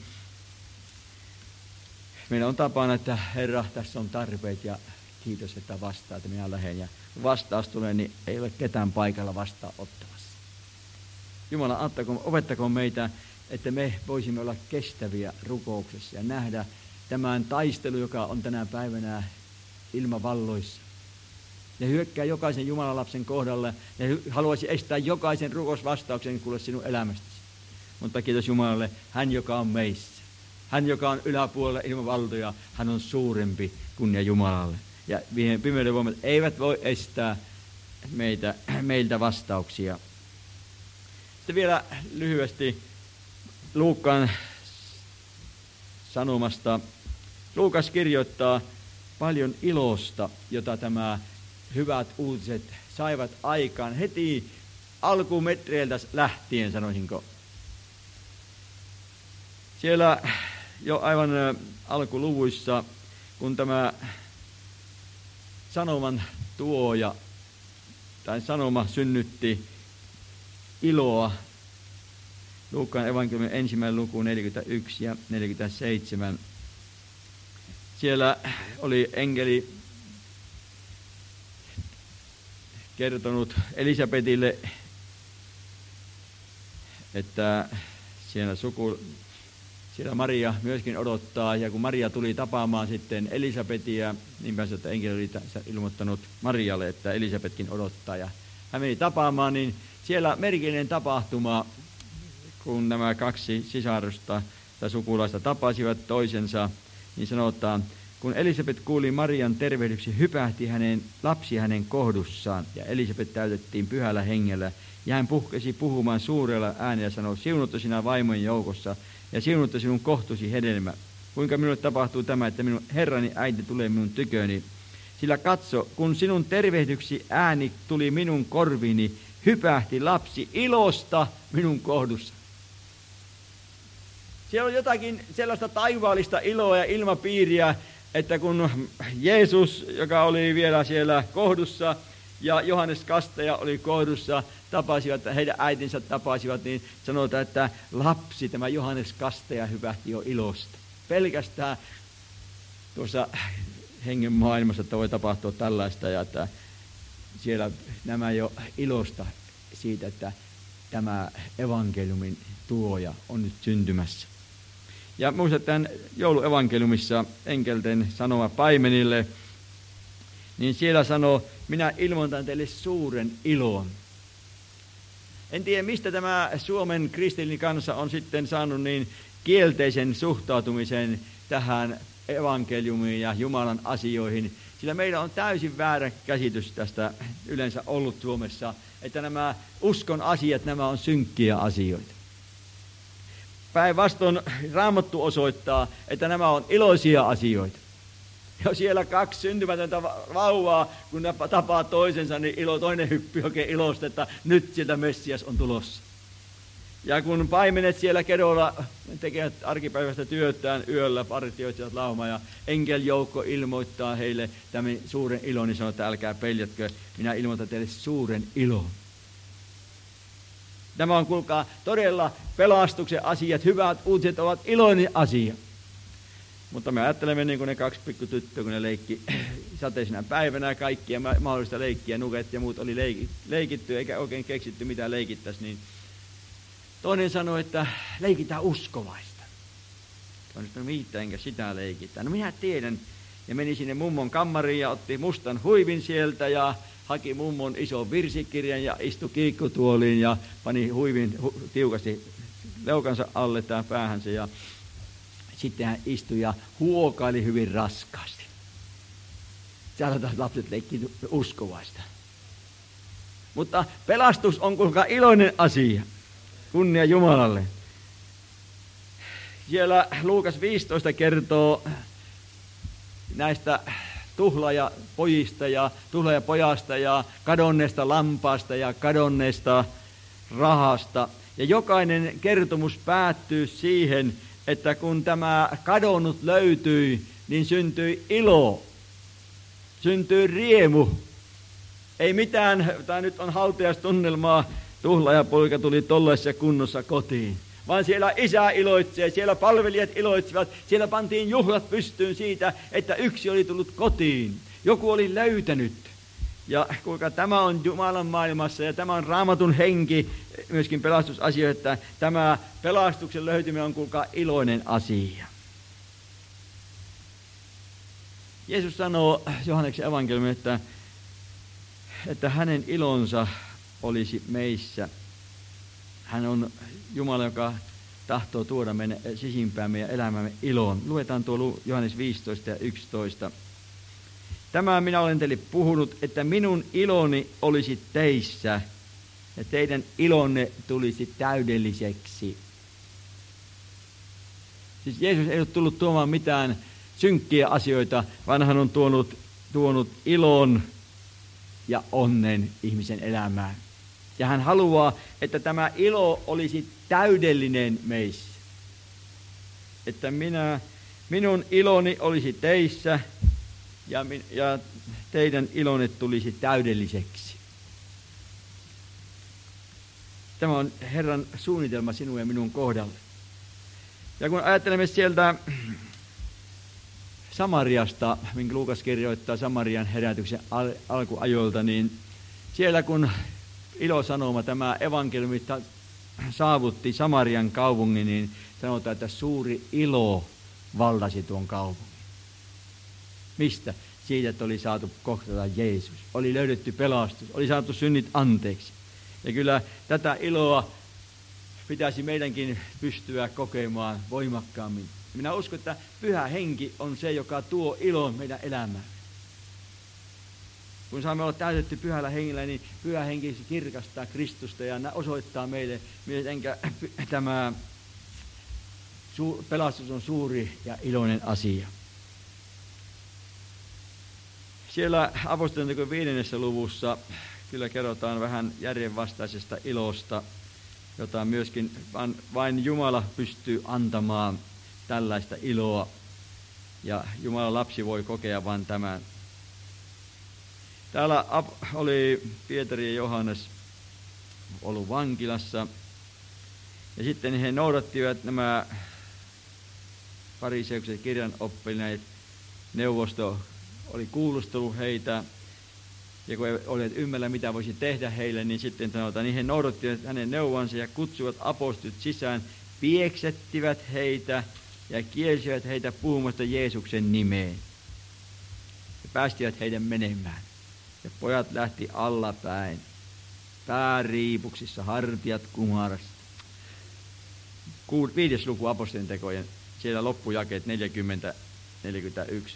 meillä on tapana, että Herra, tässä on tarpeet ja kiitos, että vastaa, että minä lähden. Ja kun vastaus tulee, niin ei ole ketään paikalla vastaanottamassa. Jumala, opettakoon meitä, että me voisimme olla kestäviä rukouksessa ja nähdä tämän taistelun, joka on tänä päivänä ilmavalloissa. Ja hyökkää jokaisen Jumalan lapsen kohdalle ja haluaisi estää jokaisen rukousvastauksen kuule sinun elämästäsi. Mutta kiitos Jumalalle, hän joka on meissä. Hän joka on yläpuolella ilmavaltoja, hän on suurempi kunnia Jumalalle. Ja pimeyden voimat eivät voi estää meiltä vastauksia. Sitten vielä lyhyesti Luukkaan sanomasta. Luukas kirjoittaa paljon ilosta, jota tämä hyvät uutiset saivat aikaan heti alkumetreiltä lähtien, sanoisinko. Siellä jo aivan alkuluvuissa, kun tämä sanoman tuoja tai sanoma synnytti iloa, Luukkaan evankeliumin 1. luku 41 ja 47. Siellä oli enkeli kertonut Elisabetille, että siellä Maria myöskin odottaa, ja kun Maria tuli tapaamaan sitten Elisabetia, niin pääsi, että enkeli oli ilmoittanut Marialle, että Elisabetkin odottaa, ja hän meni tapaamaan, niin siellä merkillinen tapahtuma, kun nämä kaksi sisarusta tai sukulaista tapasivat toisensa, niin sanotaan, kun Elisabet kuuli Marian tervehdyksi, hypähti lapsi hänen kohdussaan, ja Elisabet täytettiin pyhällä hengellä, ja hän puhkesi puhumaan suurella äänellä ja sanoi, siunattu sinä vaimojen joukossa, ja siunattu sinun kohtusi hedelmä. Kuinka minulle tapahtuu tämä, että minun Herrani äiti tulee minun tyköni? Sillä katso, kun sinun tervehdyksi ääni tuli minun korviini, hypähti lapsi ilosta minun kohdussa. Siellä on jotakin sellaista taivaallista iloa ja ilmapiiriä, että kun Jeesus, joka oli vielä siellä kohdussa, ja Johannes Kastaja oli kohdussa, heidän äitinsä tapasivat, niin sanotaan, että lapsi, tämä Johannes Kastaja, hypähti jo ilosta. Pelkästään tuossa hengen maailmassa, että voi tapahtua tällaista, ja että siellä nämä jo ilosta siitä, että tämä evankeliumin tuoja on nyt syntymässä. Ja muistetaan jouluevankeliumissa enkelten sanoma paimenille, niin siellä sanoo, minä ilmoitan teille suuren ilon. En tiedä, mistä tämä Suomen kristillinen kansa on sitten saanut niin kielteisen suhtautumisen tähän evankeliumiin ja Jumalan asioihin, sillä meillä on täysin väärä käsitys tästä yleensä ollut Suomessa, että nämä uskon asiat, nämä on synkkiä asioita. Päinvastoin Raamattu osoittaa, että nämä on iloisia asioita. Ja siellä 2 syntymätöntä vauvaa, kun ne tapaa toisensa, niin toinen hyppii oikein ilosta, että nyt sieltä Messias on tulossa. Ja kun paimenet siellä kedolla tekevät arkipäivästä työtään yöllä, partioitsivat laumaa ja enkeljoukko ilmoittaa heille tämän suuren ilon, niin sanoo, että älkää peljätkö, minä ilmoitan teille suuren ilon. Tämä on, kuulkaa, todella pelastuksen asiat, hyvät uutiset ovat iloinen asia. Mutta me ajattelemme niin kuin ne 2 pikkutyttöä, kun ne leikki sateisena päivänä, kaikkia mahdollista leikkiä, nuket ja muut oli leikitty, eikä oikein keksitty mitä leikittäisi, niin toinen sanoi, että leikitään uskovaista. Toinen sanoi, mitä enkä sitä leikitä. No minä tiedän. Ja meni sinne mummon kammariin ja otti mustan huivin sieltä ja haki mummon ison virsikirjan ja istui kiikkutuoliin ja pani huivin tiukasti leukansa alle tähän päähänsä. Ja sitten hän istui ja huokaili hyvin raskaasti. Täällä taas lapset leikki uskovaista. Mutta pelastus on kuinka iloinen asia. Kunnia Jumalalle. Siellä Luukas 15 kertoo näistä tuhlaajapojista ja tuhlaajapojasta ja kadonneesta lampaasta ja kadonneesta rahasta. Ja jokainen kertomus päättyy siihen, että kun tämä kadonnut löytyi, niin syntyi ilo, syntyi riemu. Ei mitään, tämä nyt on hautajastunnelmaa, tuhlaajapoika tuli tollaisessa kunnossa kotiin. Vaan siellä isä iloitsee, siellä palvelijat iloitsivat, siellä pantiin juhlat pystyyn siitä, että yksi oli tullut kotiin. Joku oli löytänyt. Ja kuinka tämä on Jumalan maailmassa ja tämä on Raamatun henki, myöskin pelastusasia, että tämä pelastuksen löytyminen on kuinka iloinen asia. Jeesus sanoo Johanneksen evankeliumissa, että hänen ilonsa olisi meissä. Hän on Jumala, joka tahtoo tuoda meidän sisimpäämme ja elämämme iloon. Luetaan tuo Johannes 15 ja 11. Tämä minä olen teille puhunut, että minun iloni olisi teissä ja teidän ilonne tulisi täydelliseksi. Siis Jeesus ei ole tullut tuomaan mitään synkkiä asioita, vaan hän on tuonut ilon ja onnen ihmisen elämään. Ja hän haluaa, että tämä ilo olisi täydellinen meissä. Että minun iloni olisi teissä ja teidän ilonne tulisi täydelliseksi. Tämä on Herran suunnitelma sinun ja minun kohdalle. Ja kun ajattelemme sieltä Samariasta, minkä Luukas kirjoittaa Samarian herätyksen alkuajoilta, niin siellä kun ilosanoma, tämä evankeliumi saavutti Samarian kaupungin, niin sanotaan, että suuri ilo vallasi tuon kaupungin. Mistä? Siitä, että oli saatu kohdata Jeesus. Oli löydetty pelastus, oli saatu synnit anteeksi. Ja kyllä tätä iloa pitäisi meidänkin pystyä kokemaan voimakkaammin. Minä uskon, että Pyhä Henki on se, joka tuo ilon meidän elämään. Kun saamme olla täytetty Pyhällä Hengellä, niin Pyhä Henki kirkastaa Kristusta ja osoittaa meille, miten tämä pelastus on suuri ja iloinen asia. Siellä apostolien 5. luvussa kyllä kerrotaan vähän järjenvastaisesta ilosta, jota myöskin vain Jumala pystyy antamaan tällaista iloa. Ja Jumalan lapsi voi kokea vain tämän. Täällä oli Pietari ja Johannes ollut vankilassa. Ja sitten he noudattivat nämä fariseukset kirjanoppineet. Neuvosto oli kuulustellut heitä. Ja kun he olivat ymmärrä, mitä voisi tehdä heille, niin sitten sanotaan, niin he noudattivat hänen neuvonsa ja kutsuivat apostolit sisään, pieksettivät heitä ja kielsivät heitä puhumasta Jeesuksen nimeen. Ja päästivät heidän menemään. Ja pojat lähti allapäin, pääriipuksissa, hartiat kumarasta. 5. luku apostolien tekojen, siellä loppujakeet 40-41.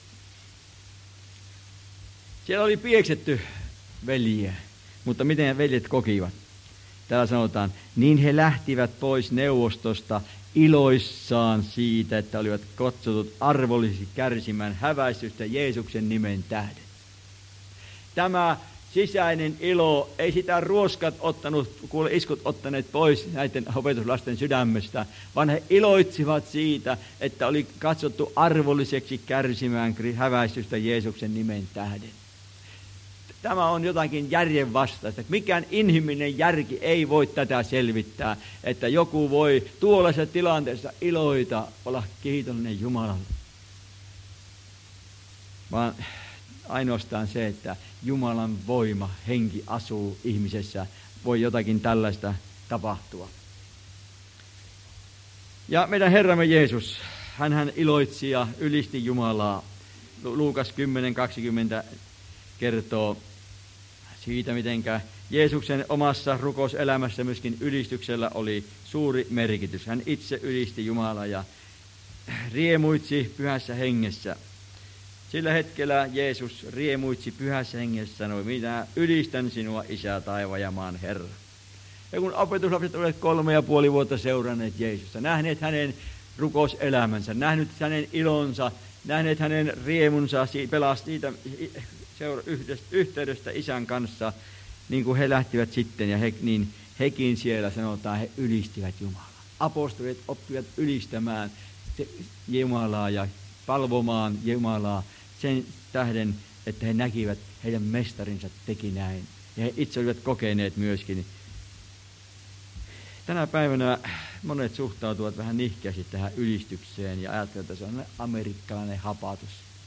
Siellä oli pieksetty veljiä, mutta miten veljet kokivat? Täällä sanotaan, niin he lähtivät pois neuvostosta iloissaan siitä, että olivat kutsutut arvollisiksi kärsimään häväistystä Jeesuksen nimen tähden. Tämä sisäinen ilo, ei sitä ruoskat iskut ottaneet pois näiden opetuslasten sydämestä, vaan he iloitsivat siitä, että oli katsottu arvolliseksi kärsimään häväistystä Jeesuksen nimen tähden. Tämä on jotakin järjenvastaista. Mikään inhimillinen järki ei voi tätä selvittää, että joku voi tuollaisessa tilanteessa iloita, olla kiitollinen Jumalalle. Vaan ainoastaan se, että Jumalan voima, henki asuu ihmisessä, voi jotakin tällaista tapahtua. Ja meidän Herramme Jeesus, hän iloitsi ja ylisti Jumalaa. Luukas 10:20 kertoo siitä, mitenkä Jeesuksen omassa rukouselämässä myöskin ylistyksellä oli suuri merkitys. Hän itse ylisti Jumalaa ja riemuitsi pyhässä hengessä. Sillä hetkellä Jeesus riemuitsi pyhässä hengessä, sanoi, minä ylistän sinua, Isä, taivaan ja maan Herra. Ja kun opetuslapset olivat 3,5 vuotta seuranneet Jeesusta, nähneet hänen rukouselämänsä, nähneet hänen ilonsa, nähneet hänen riemunsa, siitä yhteydestä Isän kanssa, niin kuin he lähtivät sitten, ja hekin siellä sanotaan, he ylistivät Jumalaa. Apostolit oppivat ylistämään Jumalaa ja palvomaan Jumalaa sen tähden, että he näkivät heidän mestarinsa teki näin. Ja he itse olivat kokeneet myöskin. Tänä päivänä monet suhtautuvat vähän nihkeästi tähän ylistykseen ja ajattelevat, että se on amerikkalainen hapatus.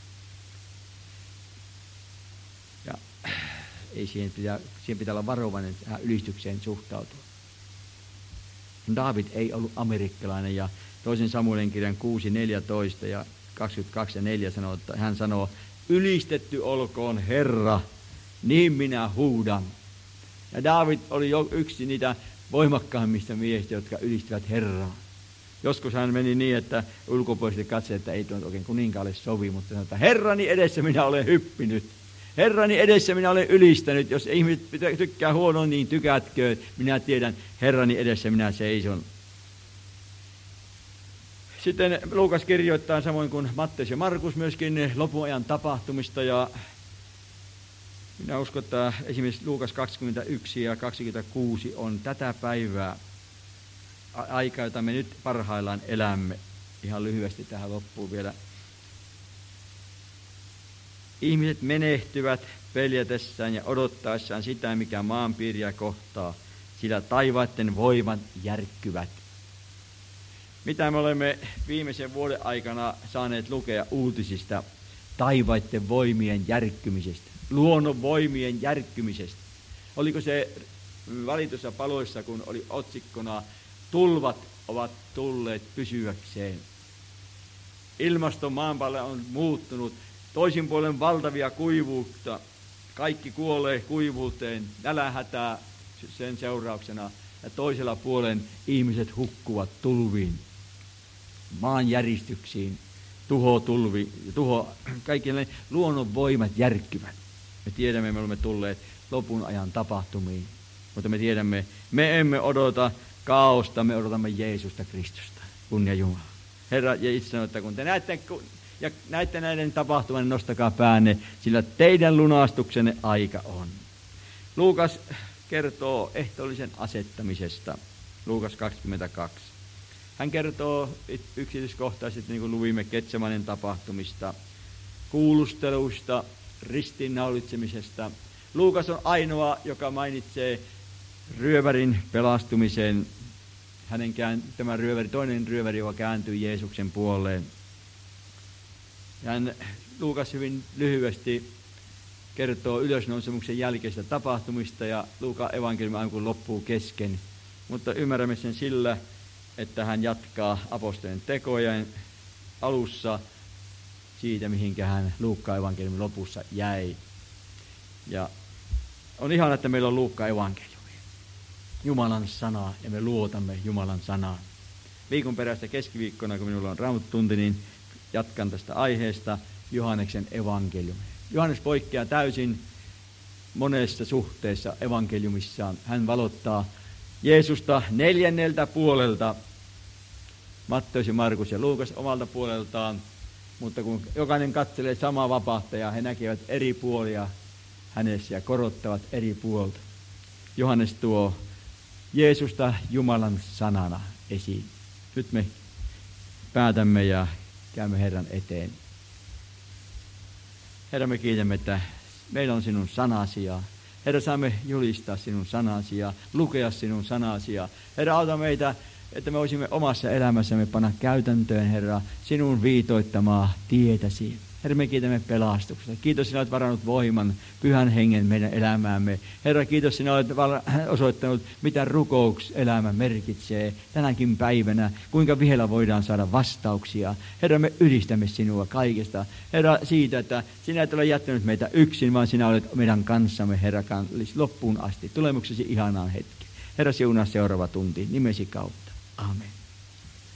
Ja ei siihen pitää olla varovainen tähän ylistykseen suhtautua. Daavid ei ollut amerikkalainen ja toisen Samuelin kirjan 6:14 ja 22 ja 4 sanoo, että hän sanoo, ylistetty olkoon Herra, niin minä huudan. Ja Daavid oli jo yksi niitä voimakkaimmista miehistä, jotka ylistivät Herraa. Joskus hän meni niin, että ulkopuolisesti katsoi, että ei tuon oikein kuninkaalle sovi, mutta sanoi, että Herrani edessä minä olen hyppinyt. Herrani edessä minä olen ylistänyt. Jos ihmiset tykkää huonoa, niin tykätköön. Minä tiedän, Herrani edessä minä seison. Sitten Luukas kirjoittaa samoin kuin Matteus ja Markus myöskin lopuajan tapahtumista. Ja minä uskon, että esimerkiksi Luukas 21 ja 26 on tätä päivää aikaa, jota me nyt parhaillaan elämme. Ihan lyhyesti tähän loppuun vielä. Ihmiset menehtyvät peljätessään ja odottaessaan sitä, mikä maanpiiriä kohtaa, sillä taivaiden voimat järkkyvät. Mitä me olemme viimeisen vuoden aikana saaneet lukea uutisista taivaiden voimien järkkymisestä, luonnon voimien järkkymisestä. Oliko se valitussa paloissa, kun oli otsikkona, tulvat ovat tulleet pysyäkseen. Ilmasto maanpäällä on muuttunut. Toisin puolen valtavia kuivuutta. Kaikki kuolee kuivuuteen, nälänhätää sen seurauksena. Ja toisella puolen ihmiset hukkuvat tulviin, maanjäristyksiin, kaikki luonnon voimat järkkyvät. Me tiedämme, me olemme tulleet lopun ajan tapahtumiin. Mutta me tiedämme, me emme odota kaaosta, me odotamme Jeesusta Kristusta. Kunnia Jumala. Herra, ja itse sanoo, että kun te näette näiden tapahtuman, niin nostakaa päänne, sillä teidän lunastuksenne aika on. Luukas kertoo ehtoollisen asettamisesta. Luukas 22. Hän kertoo yksityiskohtaisesti, niin kuin luvimme Getsemanen tapahtumista, kuulusteluista, ristiinnaulitsemisesta. Luukas on ainoa, joka mainitsee ryövärin pelastumisen. Tämä toinen ryöväri, joka kääntyi Jeesuksen puoleen. Luukas hyvin lyhyesti kertoo ylösnousemuksen jälkeistä tapahtumista ja Luukan evankeliumi aivan kuin loppuu kesken. Mutta ymmärrämme sen sillä, että hän jatkaa apostolien tekojen alussa siitä, mihinkä hän Luukkaan evankeliumin lopussa jäi. Ja on ihana, että meillä on Luukkaan evankeliumi. Jumalan sana ja me luotamme Jumalan sanaan. Viikon perästä keskiviikkona, kun minulla on Raamattutunti, niin jatkan tästä aiheesta Johanneksen evankeliumi. Johannes poikkeaa täysin monessa suhteessa evankeliumissaan. Hän valottaa Jeesusta 4. puolelta. Matteus ja Markus ja Luukas omalta puoleltaan. Mutta kun jokainen katselee samaa vapahtajaa, he näkevät eri puolia hänessä ja korottavat eri puolta. Johannes tuo Jeesusta Jumalan sanana esiin. Nyt me päätämme ja käymme Herran eteen. Herra, me kiitämme, että meillä on sinun sanasi ja Herra, saamme julistaa sinun sanasi ja lukea sinun sanasi. Herra, auta meitä, että me voisimme omassa elämässämme panna käytäntöön, Herra, sinun viitoittamaa tietäsi. Herra, me kiitämme pelastuksesta. Kiitos, sinä olet varannut voiman, pyhän hengen meidän elämäämme. Herra, kiitos, sinä olet osoittanut, mitä rukouselämä merkitsee tänäkin päivänä, kuinka vielä voidaan saada vastauksia. Herra, me ylistämme sinua kaikesta. Herra, siitä, että sinä et ole jättänyt meitä yksin, vaan sinä olet meidän kanssamme, Herra, loppuun asti. Tulemuksesi ihanaan hetki. Herra, siunaa seuraava tunti nimesi kautta. Amen.